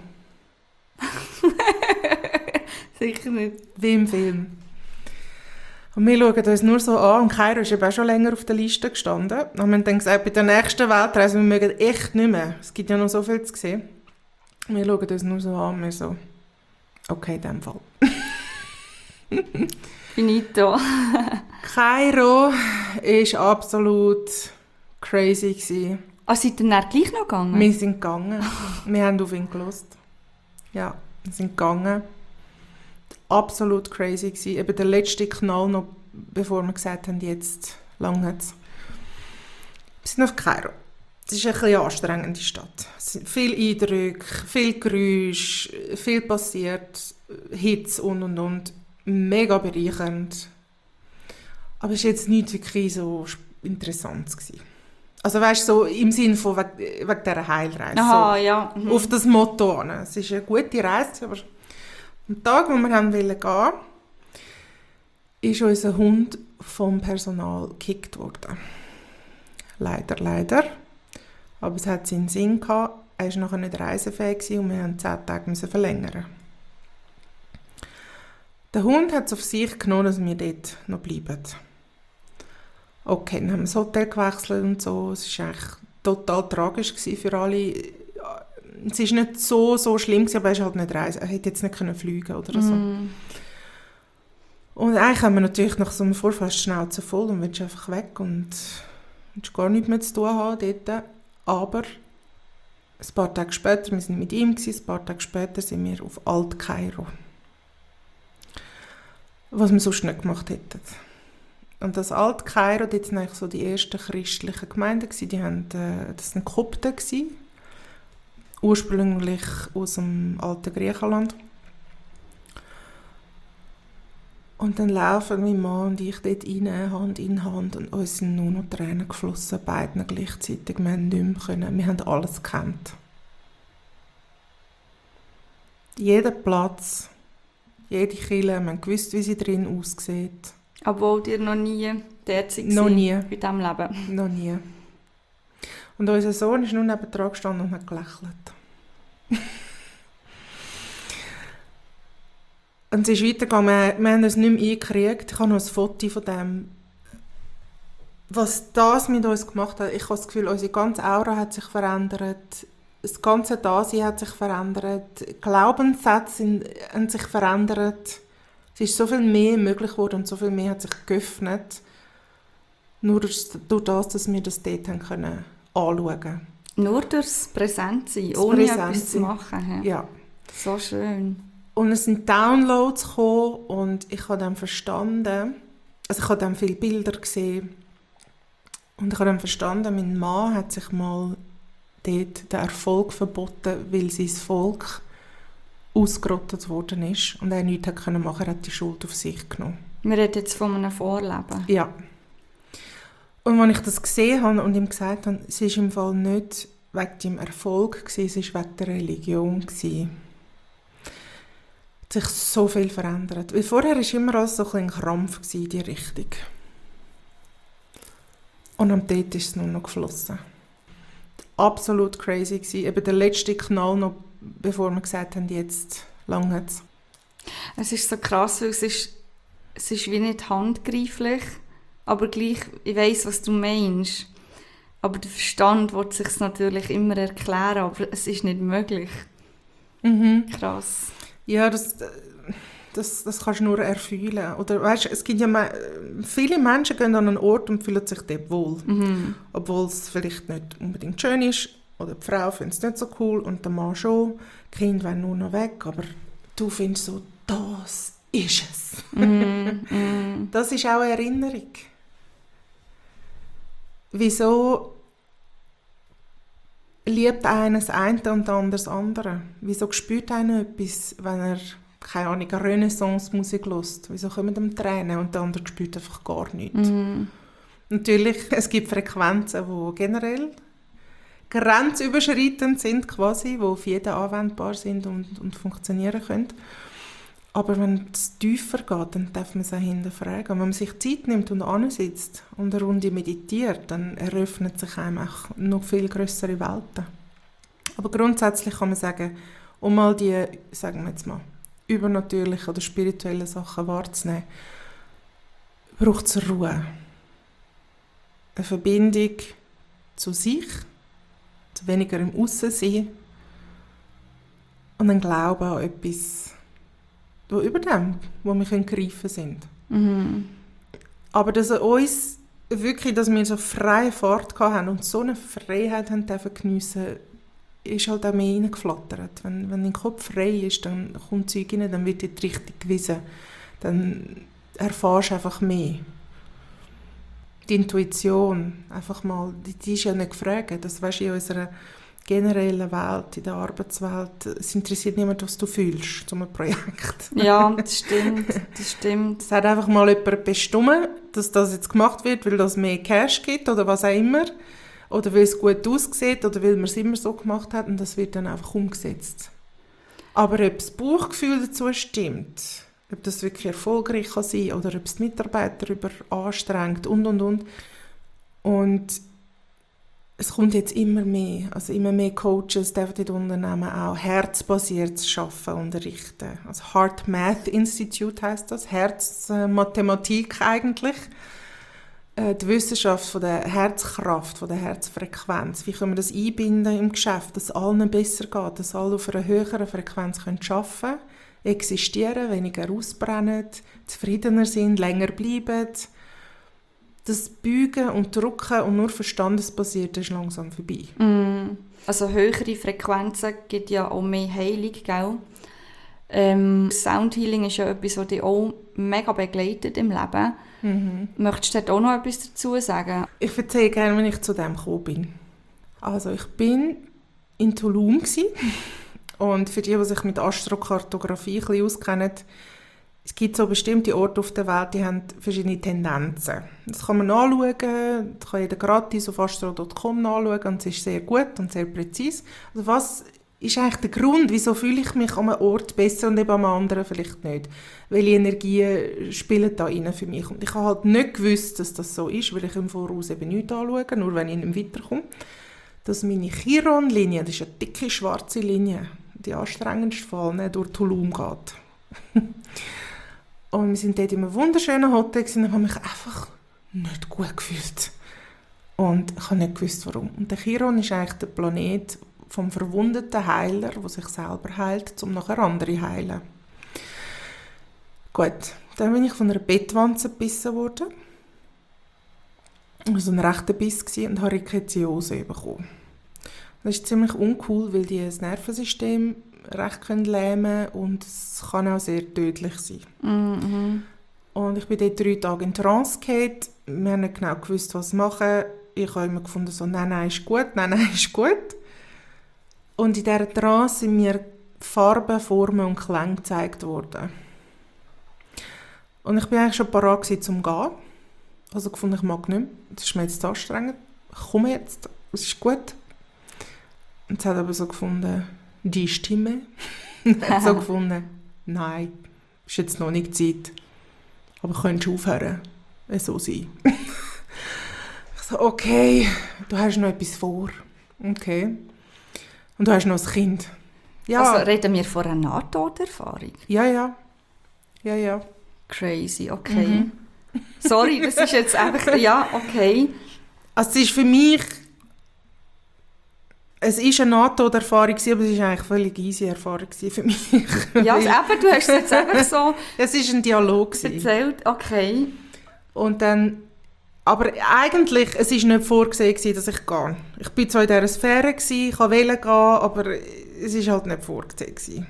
Sicher nicht. Wie im Film. Und wir schauen uns nur so an. Und Kairo ist eben auch schon länger auf der Liste gestanden. Und wir haben dann gesagt, bei der nächsten Weltreise, wir mögen echt nicht mehr. Es gibt ja noch so viel zu sehen. Wir schauen uns nur so an und wir so, okay, in dem Fall. Finito. Kairo war absolut crazy gewesen. Ah, seid ihr dann gleich noch gegangen? Wir sind gegangen. Wir haben auf ihn gehört. Ja, wir sind gegangen. Absolut crazy gewesen. Eben der letzte Knall noch, bevor wir gesagt haben, jetzt lange es. Wir sind auf Kairo. Es ist eine bisschen anstrengende Stadt. Es sind viele Eindrücke, viel Geräusch, viel passiert, Hitze und und und. Mega bereichernd. Aber es war jetzt nicht wirklich so interessant gewesen. Also weißt du, so im Sinne von wegen, wegen dieser Heilreise. Aha, so, ja. Mhm. Auf das Motto an. Es ist eine gute Reise, aber am Tag, wo wir haben wollen gehen, ist unser Hund vom Personal gekickt worden. Leider, leider. Aber es hat seinen Sinn gehabt. Er war nachher nicht reisefähig und wir mussten zehn Tage verlängern. Der Hund hat es auf sich genommen, dass wir dort noch bleiben. Okay, dann haben wir das Hotel gewechselt und so. Es war eigentlich total tragisch für alle. Es war nicht so, so schlimm, aber er, halt nicht reisen. Er hätte jetzt nicht fliegen oder so. Mm. Und eigentlich haben wir natürlich nach so einem Vorfall die Schnauze voll und willst einfach weg und willst gar nichts mehr zu tun haben dort. Aber ein paar Tage später, wir waren mit ihm, ein paar Tage später sind wir auf Alt-Kairo. Was wir sonst nicht gemacht hätten. Und das Alt-Kairo, dort waren eigentlich so die ersten christlichen Gemeinden. Die haben, äh, das waren Kopten, ursprünglich aus dem alten Griechenland. Und dann laufen mein Mann und ich dort rein, Hand in Hand, und uns sind nur noch Tränen geflossen, beiden gleichzeitig. Wir haben nicht mehr können. Wir haben alles gekannt. Jeder Platz, jede Kirche, wir haben gewusst, wie sie drin aussieht. Obwohl ihr noch nie dort seid? Noch nie. In diesem Leben? Noch nie. Und unser Sohn ist nur nebendran gestanden und hat gelächelt. Und es ist weitergegangen. Wir, wir haben uns nicht mehr eingekriegt. Ich habe noch ein Foto von dem, was das mit uns gemacht hat. Ich habe das Gefühl, unsere ganze Aura hat sich verändert. Das ganze Dasein hat sich verändert. Glaubenssätze haben sich verändert. Es ist so viel mehr möglich geworden und so viel mehr hat sich geöffnet. Nur durch das, dass wir das dort haben können anschauen. Nur durchs Präsentsein, das ohne Präsenz etwas zu machen. Ja. So schön. Und es sind Downloads gekommen und ich habe dann verstanden, also ich habe dann viele Bilder gesehen und ich habe dann verstanden, mein Mann hat sich mal dort den Erfolg verboten, weil sein Volk ausgerottet worden ist und er nichts machen konnte, er hat die Schuld auf sich genommen. Wir reden jetzt von einem Vorleben. Ja. Und als ich das gesehen habe und ihm gesagt habe, es war im Fall nicht wegen dem Erfolg, es war wegen der Religion. Es hat sich so viel verändert. Weil vorher war immer alles so ein Krampf in die Richtung. Und am dort ist es nur noch geflossen. Absolut crazy gewesen. Eben der letzte Knall noch, bevor wir gesagt haben, jetzt lange es. Es ist so krass, weil es ist, es ist wie nicht handgreiflich, aber gleich, ich weiss, was du meinst. Aber der Verstand will sich natürlich immer erklären, aber es ist nicht möglich. Mhm. Krass. Ja, das, das, das kannst du nur erfühlen. Oder weißt, es gibt ja me- viele Menschen gehen an einen Ort und fühlen sich dort wohl. Mhm. Obwohl es vielleicht nicht unbedingt schön ist. Oder die Frau findet es nicht so cool und der Mann schon. Die Kinder wollen nur noch weg. Aber du findest so, das ist es. Mhm. Mhm. Das ist auch eine Erinnerung. Wieso liebt einer das eine und der andere das andere? Wieso spürt einer etwas, wenn er, keine Ahnung, eine Renaissance-Musik hört? Wieso kommen ihm Tränen und der andere spürt einfach gar nichts? Mhm. Natürlich, es gibt Frequenzen, die generell grenzüberschreitend sind, quasi, die auf jeden anwendbar sind und, und funktionieren können. Aber wenn es tiefer geht, dann darf man es auch hinterfragen. Und wenn man sich Zeit nimmt und ansitzt und eine Runde meditiert, dann eröffnet sich einem auch noch viel grössere Welten. Aber grundsätzlich kann man sagen, um mal die, sagen wir jetzt mal, übernatürlichen oder spirituellen Sachen wahrzunehmen, braucht es Ruhe. Eine Verbindung zu sich, zu weniger im Aussen sein und ein Glauben an etwas, wo über dem, wo wir greifen können, sind. Mhm. Aber dass er uns wirklich, dass wir so freie Fahrt hatten und so eine Freiheit haben dürfen geniessen, ist halt auch mehr reingeflattert. Wenn, wenn dein Kopf frei ist, dann kommt Zeug rein, dann wird dir die Richtung gewiesen. Dann erfährst du einfach mehr. Die Intuition, einfach mal, die, die ist ja nicht gefragt. Das weißt du, in unserer generellen Welt, in der Arbeitswelt, es interessiert niemand, was du fühlst, zu einem Projekt. Ja, das stimmt, das stimmt. Es hat einfach mal jemand bestimmt, dass das jetzt gemacht wird, weil das mehr Cash gibt oder was auch immer. Oder weil es gut aussieht oder weil man es immer so gemacht hat und das wird dann einfach umgesetzt. Aber ob das Bauchgefühl dazu stimmt, ob das wirklich erfolgreich kann sein oder ob es die Mitarbeiter über anstrengt und und und. Und es kommt jetzt immer mehr, also immer mehr Coaches dürfen in den Unternehmen auch herzbasiertes Arbeiten unterrichten. Also Heart Math Institute heisst das, Herzmathematik eigentlich. Die Wissenschaft von der Herzkraft, von der Herzfrequenz. Wie können wir das einbinden im Geschäft, dass es allen besser geht, dass alle auf einer höheren Frequenz arbeiten können, existieren, weniger ausbrennen, zufriedener sind, länger bleiben. Das Beugen und Drucken und nur verstandesbasiert ist langsam vorbei. Mm. Also höhere Frequenzen gibt ja auch mehr Heilung, gell? Ähm, Soundhealing ist ja etwas, das dich auch mega begleitet im Leben. Mhm. Möchtest du dort auch noch etwas dazu sagen? Ich erzähle gerne, wenn ich zu dem gekommen bin. Also ich bin in Tulum gsi. Und für die, die sich mit Astrokartografie ein bisschen auskennen, es gibt so bestimmte Orte auf der Welt, die haben verschiedene Tendenzen. Das kann man nachschauen, das kann jeder gratis auf astro punkt com nachschauen und es ist sehr gut und sehr präzise. Also was ist eigentlich der Grund, wieso fühle ich mich an einem Ort besser und eben am anderen vielleicht nicht? Welche Energien spielen da rein für mich? Und ich habe halt nicht gewusst, dass das so ist, weil ich im Voraus eben nichts anschaue, nur wenn ich nicht weiterkomme. Dass meine Chiron-Linie, das ist eine dicke schwarze Linie, die anstrengendste Fall durch Tulum geht. Und wir sind dort in einem wunderschönen Hotel und ich habe mich einfach nicht gut gefühlt. Und ich habe nicht gewusst, warum. Und der Chiron ist eigentlich der Planet vom verwundeten Heiler, der sich selber heilt, um nachher andere heilen. Gut, dann bin ich von einer Bettwanze gebissen worden. Das war ein rechter Biss und habe Rickettsiosi bekommen. Das ist ziemlich uncool, weil die das Nervensystem recht lähmen können und es kann auch sehr tödlich sein. Mm-hmm. Und ich bin dort drei Tage in Trance gefallen. Wir haben nicht genau gewusst, was machen. Ich habe immer gefunden, so, nein, nein, ist gut, nein, nein, ist gut. Und in dieser Trance sind mir Farben, Formen und Klänge gezeigt worden. Und ich bin eigentlich schon parat gewesen, zum Gehen. Also gefunden, ich mag nicht mehr. Das ist mir jetzt zu anstrengend. Ich komme jetzt, es ist gut. Und sie hat aber so gefunden, die Stimme. hat so gefunden, nein, ist jetzt noch nicht Zeit. Aber könntest du aufhören, so sein. Ich so, okay, du hast noch etwas vor. Okay. Und du hast noch ein Kind. Ja. Also reden wir von einer Nahtoderfahrung? Ja, ja. Ja, ja. Crazy, okay. Mhm. Sorry, das ist jetzt einfach, ja, okay. Also es ist für mich, Es war eine Nahtoderfahrung, aber es war eigentlich eine völlig easy Erfahrung für mich. Ja, also eben, du hast es jetzt einfach so es war ein Dialog. erzählt, okay. Und dann, aber eigentlich, es war nicht vorgesehen, dass ich gehe. Ich war zwar in dieser Sphäre, ich wollte gehen, aber es war halt nicht vorgesehen.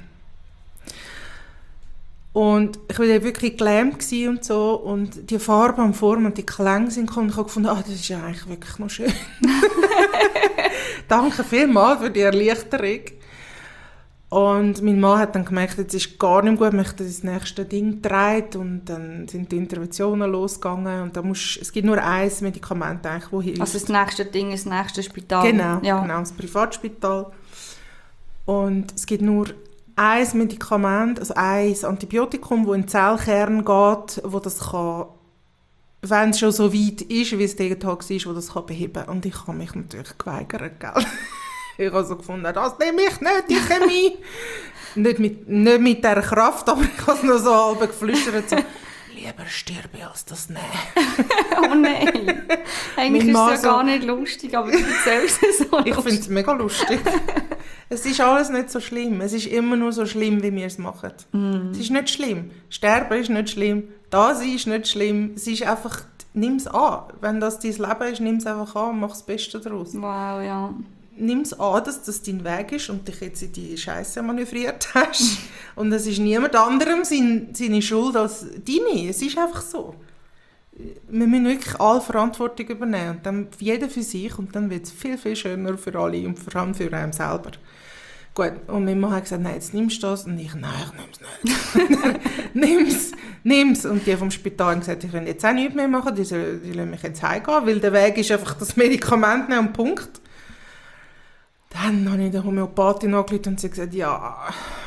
Und ich war wirklich gelähmt und so und die Farbe am Form und die Klänge sind gekommen und ich habe gefunden, ah, das ist ja eigentlich wirklich noch schön. Danke vielmals für die Erleichterung. Und mein Mann hat dann gemerkt, jetzt ist gar nicht gut, möchte das nächste Ding gedreht und dann sind die Interventionen losgegangen und da musst, es gibt nur ein Medikament, eigentlich, das hilft. Also das nächste Ding ist das nächste Spital. Genau, ja. genau, das Privatspital. Und es gibt nur ein Medikament, also ein Antibiotikum, das in den Zellkern geht, wo das kann, wenn es schon so weit ist, wie es der Tag war, wo das kann beheben kann. Und ich habe mich natürlich geweigert, gell? Ich habe so gefunden, das nehme ich nicht, die Chemie. nicht, mit, nicht mit dieser Kraft, aber ich habe es nur so halb geflüstert, so, lieber sterbe als das nehmen. Oh nein, eigentlich ist es ja so, gar nicht lustig, aber du erzählst es so. Ich finde es mega lustig. Es ist alles nicht so schlimm. Es ist immer nur so schlimm, wie wir es machen. Mm. Es ist nicht schlimm. Sterben ist nicht schlimm. Da sein ist nicht schlimm. Es ist einfach, nimm es an. Wenn das dein Leben ist, nimm es einfach an und mach das Beste daraus. Wow, ja. Nimm es an, dass das dein Weg ist und dich jetzt in die Scheiße manövriert hast. Und es ist niemand anderem sein, seine Schuld als deine. Es ist einfach so. Wir müssen wirklich alle Verantwortung übernehmen. Und dann jeder für sich. Und dann wird es viel, viel schöner für alle und vor allem für einen selber. Gut, und mein Mann hat gesagt, nein, jetzt nimmst du das. Und ich, nein, ich nehme es nicht. nimm's, nimm's. Und die vom Spital haben gesagt, ich will jetzt auch nichts mehr machen, die, soll, die lassen mich jetzt heimgehen, weil der Weg ist einfach das Medikament nehmen und Punkt. Dann habe ich der Homöopathin angerufen und sie gesagt, ja,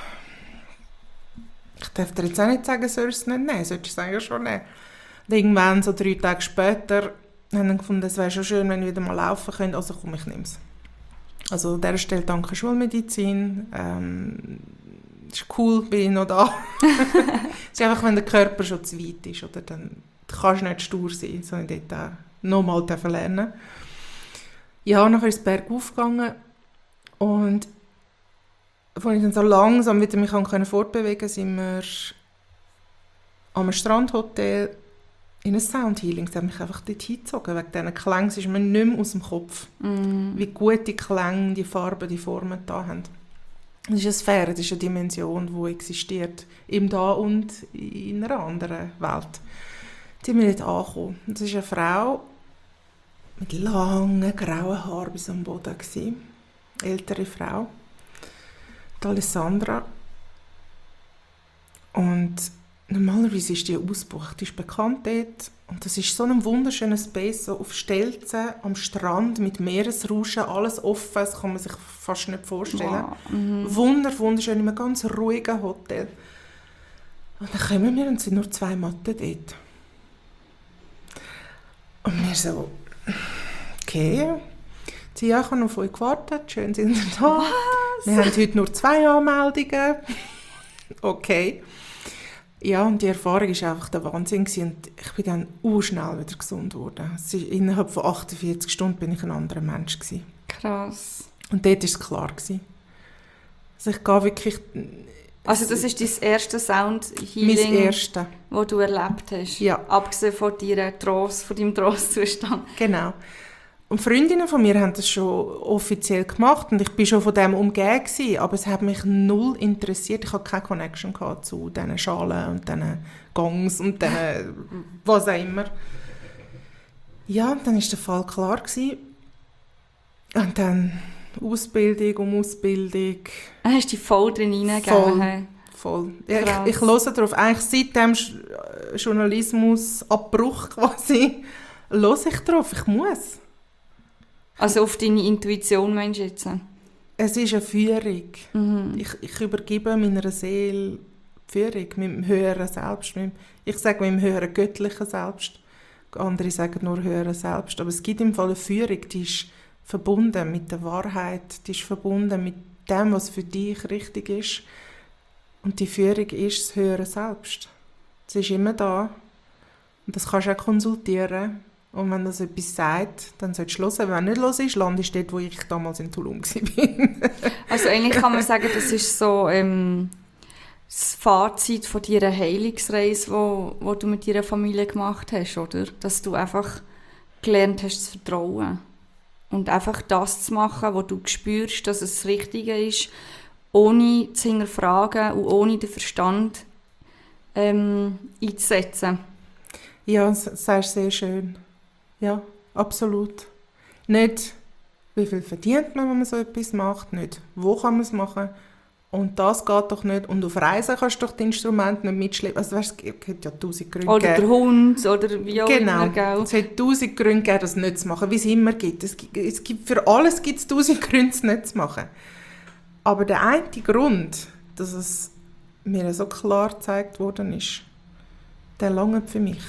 ich darf dir jetzt auch nicht sagen, sollst du es nicht nehmen, solltest du es eigentlich schon nehmen. Und irgendwann, so drei Tage später, haben wir gefunden, es wäre schon schön, wenn wir wieder mal laufen können, also komm, ich nehme es. Also an dieser Stelle danke Schulmedizin, ähm, ist cool, bin ich noch da. Es ist einfach, wenn der Körper schon zu weit ist, oder, dann kannst du nicht stur sein, sondern dort auch nochmal lernen. Ja, nachher ist es bergauf gegangen und als ich dann so langsam wieder mich fortbewegen konnte, sind wir am Strandhotel in ein Soundhealing. Sie haben mich einfach dort hingezogen. Wegen diesen Klängen ist mir nicht mehr aus dem Kopf. Mm. Wie gut die Klänge, die Farben, die Formen da haben. Das ist eine Sphäre, das ist eine Dimension, die existiert. Im Da und in einer anderen Welt. Die sind wir nicht angekommen. Das ist eine Frau mit langen, grauen Haaren bis am Boden. Eine ältere Frau. Die Alessandra. Und normalerweise ist die ausgebucht, die ist bekannt dort. Und das ist so ein wunderschöner Space, so auf Stelzen, am Strand, mit Meeresrauschen, alles offen, das kann man sich fast nicht vorstellen. Wow. Mhm. Wunder, wunderschön, in einem ganz ruhigen Hotel. Und dann kommen wir und es sind nur zwei Matten dort. Und wir so, okay, sie ja, ich habe auf euch gewartet, schön sind ihr da. Was? Wir haben heute nur zwei Anmeldungen. Okay. Ja, und die Erfahrung war einfach der Wahnsinn und ich bin dann urschnell wieder gesund geworden. Innerhalb von achtundvierzig Stunden bin ich ein anderer Mensch gewesen. Krass. Und dort war es klar gewesen. Also ich gehe wirklich... Also das ist dein erste Sound-Healing, mein erste, das du erlebt hast? Ja. Abgesehen von, deiner Trost, von deinem Trostzustand? Genau. Und Freundinnen von mir haben das schon offiziell gemacht und ich war schon von dem umgeben gewesen, aber es hat mich null interessiert. Ich hatte keine Connection gehabt zu diesen Schalen und diesen Gongs und diesen was auch immer. Ja, und dann war der Fall klar gewesen. Und dann Ausbildung um Ausbildung. Dann hast du dich voll drin hineingegeben. Voll. Ja, ich, ich höre darauf. Eigentlich seit dem Journalismusabbruch quasi höre ich darauf. Ich muss. Also auf deine Intuition meinst du jetzt? Es ist eine Führung. Mhm. Ich, ich übergebe meiner Seele die Führung, meinem höheren Selbst. Ich sage meinem höheren göttlichen Selbst. Andere sagen nur höheren Selbst. Aber es gibt im Fall eine Führung, die ist verbunden mit der Wahrheit, die ist verbunden mit dem, was für dich richtig ist. Und die Führung ist das höhere Selbst. Es ist immer da. Und das kannst du auch konsultieren. Und wenn das etwas sagt, dann solltest du hören. Wenn nicht los ist, landest du dort, wo ich damals in Tulum war. Also eigentlich kann man sagen, das ist so ähm, das Fazit von deiner Heilungsreise, wo, wo du mit deiner Familie gemacht hast, oder? Dass du einfach gelernt hast zu vertrauen. Und einfach das zu machen, wo du spürst, dass es das Richtige ist, ohne zu hinterfragen und ohne den Verstand ähm, einzusetzen. Ja, das sagst du sehr schön. Ja, absolut. Nicht, wie viel verdient man, wenn man so etwas macht, nicht, wo kann man es machen. Und das geht doch nicht. Und auf Reisen kannst du doch die Instrumente nicht mitschleppen. Also weißt, es gibt ja tausend Gründe. Oder der Hund, oder wie auch genau. immer. Genau, es hat tausend Gründe gegeben, das nicht zu machen, wie es immer gibt. Es gibt, es gibt für alles gibt es tausend Gründe, es nicht zu machen. Aber der eine Grund, dass es mir so klar gezeigt worden ist, der langt für mich.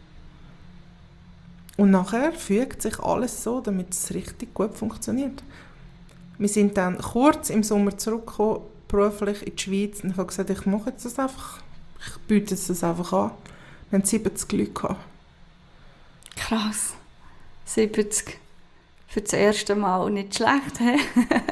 Und nachher fügt sich alles so, damit es richtig gut funktioniert. Wir sind dann kurz im Sommer zurückgekommen, beruflich in die Schweiz, und ich habe gesagt, ich mache jetzt das einfach. Ich biete es das einfach an. Wir haben siebzig Leute gehabt. Krass. siebzig. Für das erste Mal nicht schlecht, hä?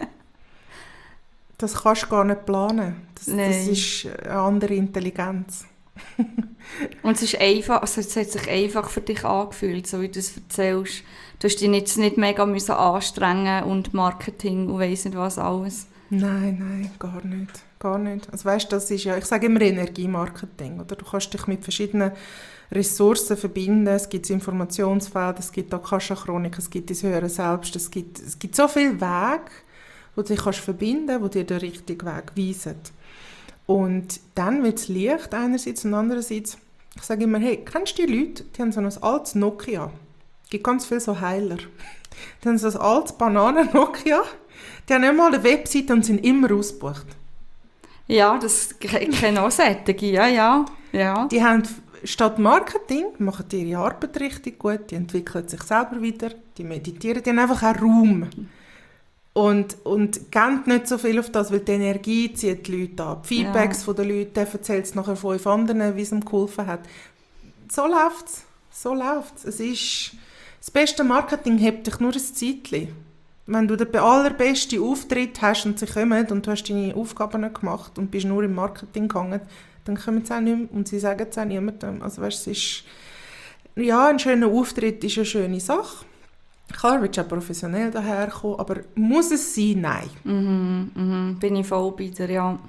Das kannst du gar nicht planen. Das, Nein. das ist eine andere Intelligenz. Und es ist einfach, also es hat sich einfach für dich angefühlt, so wie du es erzählst. Du hast dich jetzt nicht mega müssen anstrengen und Marketing und weiss nicht was alles. Nein, nein, gar nicht. Gar nicht. Also weißt, das ist ja, ich sage immer Energiemarketing. Oder? Du kannst dich mit verschiedenen Ressourcen verbinden. Es gibt das Informationsfeld, es gibt Akasha-Chronik, es gibt das höhere Selbst. Es gibt, es gibt so viele Wege, wo du dich kannst verbinden kannst, die dir den richtigen Weg weisen. Und dann wird es Licht einerseits und andererseits, ich sage immer, hey, kennst du die Leute, die haben so ein altes Nokia, es gibt ganz viele so Heiler, die haben so ein altes Bananen-Nokia, die haben nicht mal eine Webseite und sind immer ausgebucht. Ja, das kenne auch solche, ja, ja, ja. Die haben statt Marketing, machen die ihre Arbeit richtig gut, die entwickeln sich selber wieder, die meditieren, die haben einfach einen Raum. Und, und geben nicht so viel auf das, weil die Energie zieht die Leute an. Die Feedbacks ja. von den Leuten, der erzählt es nachher fünf anderen, wie es ihm geholfen hat. So läuft es. So läuft's. Es ist, das beste Marketing hebt dich nur ein Zeitchen. Wenn du den allerbesten Auftritt hast und sie kommen und du hast deine Aufgaben nicht gemacht und bist nur im Marketing gegangen, dann kommen sie auch nicht mehr und sie sagen es auch niemandem. Also weißt, es ist, ja, ein schöner Auftritt ist eine schöne Sache. Klar, willst du auch professionell daherkommen, aber muss es sein? Nein. Mhm, mhm. Bin ich voll bei dir, ja.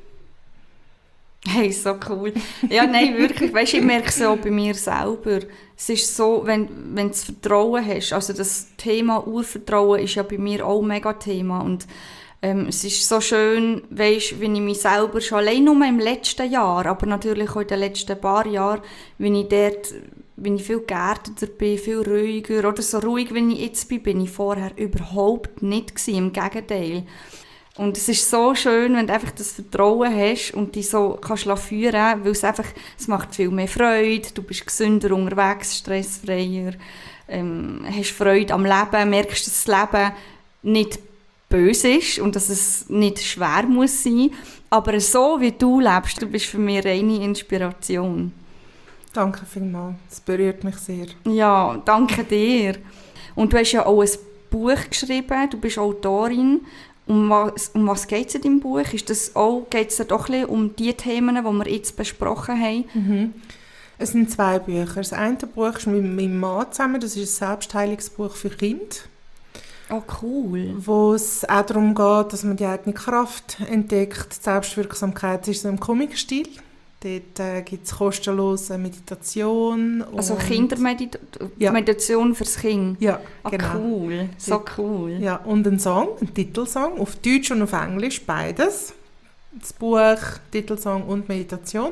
Hey, so cool. Ja, nein, wirklich, weißt, ich merke es auch bei mir selber. Es ist so, wenn, wenn du das Vertrauen hast, also das Thema Urvertrauen ist ja bei mir auch ein mega Thema und ähm, es ist so schön, weißt, wenn ich mich selber schon, allein nur im letzten Jahr, aber natürlich auch in den letzten paar Jahren, wenn ich dort wenn ich viel geerdeter bin, viel ruhiger oder so ruhig, wie ich jetzt bin, bin ich vorher überhaupt nicht gewesen, im Gegenteil. Und es ist so schön, wenn du einfach das Vertrauen hast und dich so kannst führen, weil es einfach, es macht viel mehr Freude, du bist gesünder unterwegs, stressfreier, ähm, hast Freude am Leben, merkst, dass das Leben nicht böse ist und dass es nicht schwer muss sein, aber so wie du lebst, du bist für mich reine Inspiration. Danke vielmals, das berührt mich sehr. Ja, danke dir. Und du hast ja auch ein Buch geschrieben, du bist Autorin. Um was, um was geht es in deinem Buch? Ist das auch, geht es doch ein bisschen um die Themen, die wir jetzt besprochen haben? Mhm. Es sind zwei Bücher. Das eine Buch ist mit meinem Mann zusammen, das ist ein Selbstheilungsbuch für Kinder. Oh, cool. Wo es auch darum geht, dass man die eigene Kraft entdeckt. Die Selbstwirksamkeit ist so im Comic-Stil. Dort äh, gibt es kostenlose Meditation. Also Kindermeditation ja. fürs Kind? Ja, oh, genau. Cool, so cool. Ja, und ein Song, ein Titelsong, auf Deutsch und auf Englisch, beides. Das Buch, Titelsong und Meditation.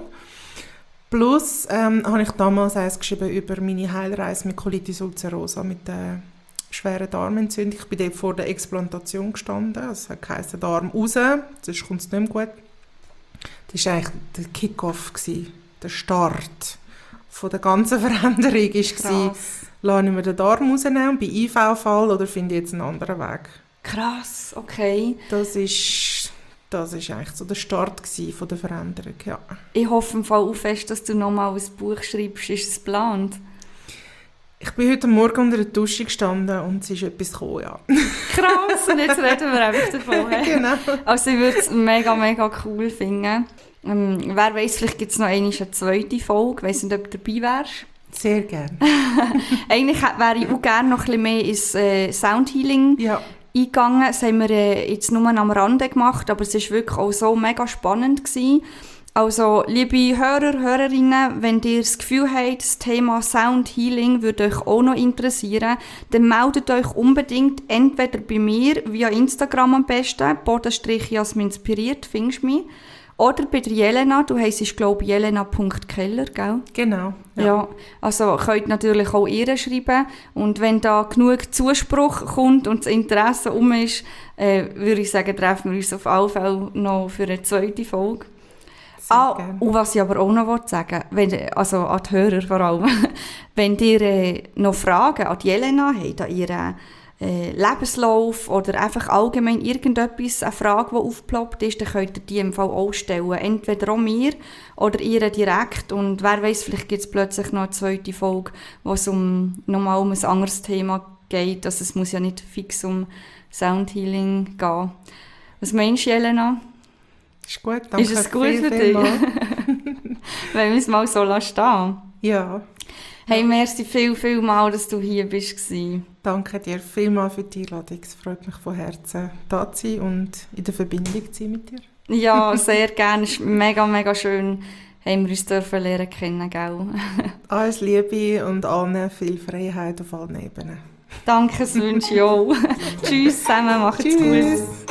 Plus ähm, habe ich damals eins geschrieben über meine Heilreise mit Colitis ulcerosa, mit der schweren Darmentzündung. Ich bin dort vor der Explantation gestanden. Das heisst, Darm raus, sonst kommt es nicht mehr gut. Das war eigentlich der Kick-Off, der Start von der ganzen Veränderung. War, lasse ich mir den Darm rausnehmen, bei I V-Fall oder finde ich jetzt einen anderen Weg? Krass, okay. Das ist, das ist eigentlich so der Start von der Veränderung, ja. Ich hoffe im Fall auch fest, dass du nochmal ein Buch schreibst. Ist es geplant? Ich bin heute Morgen unter der Dusche gestanden und es ist etwas gekommen, ja. Krass, und jetzt reden wir einfach davon. Genau. Also ich würde es mega, mega cool finden. Ähm, wer weiss, vielleicht gibt es noch eine, eine zweite Folge. Ich weiss nicht, ob du dabei wärst. Sehr gerne. Eigentlich wäre ich auch gerne noch ein bisschen mehr ins äh, Soundhealing Ja. eingegangen. Das haben wir äh, jetzt nur am Rande gemacht, aber es war wirklich auch so mega spannend gewesen. Also, liebe Hörer, Hörerinnen, wenn ihr das Gefühl habt, das Thema Soundhealing würde euch auch noch interessieren, dann meldet euch unbedingt entweder bei mir, via Instagram am besten, Bodenstrich Jasminspiriert, findest du mich, oder bei der Jelena, du heisst, glaube ich, jelena punkt keller, gell? Genau. Ja. ja, also könnt natürlich auch ihr schreiben und wenn da genug Zuspruch kommt und das Interesse um ist, äh, würde ich sagen, treffen wir uns auf alle Fälle noch für eine zweite Folge. Sehr Ah, gerne. und was ich aber auch noch sagen will, wenn, also an die Hörer vor allem, wenn ihr äh, noch Fragen an die Jelena habt, an ihren äh, Lebenslauf oder einfach allgemein irgendetwas, eine Frage, die aufgeploppt ist, dann könnt ihr die im Fall auch stellen. Entweder auch mir oder ihr direkt. Und wer weiß, vielleicht gibt es plötzlich noch eine zweite Folge, wo es um, nochmal um ein anderes Thema geht. Also es muss ja nicht fix um Soundhealing gehen. Was meinst du, Jelena? Ist gut, danke. Ist es gut viel, für viel dich? mal. Wenn wir es mal so stehen. Ja. Hey, merci viel, viel mal, dass du hier bist. Danke dir vielmals für die Einladung. Es freut mich von Herzen, da zu sein und in der Verbindung zu sein mit dir. Ja, sehr gerne. Es ist mega, mega schön, haben wir uns dürfen lernen kennen, gell? Alles Liebe und allen viel Freiheit auf allen Ebenen. Danke, das wünsche ich auch. Tschüss zusammen, macht's Tschüss. gut.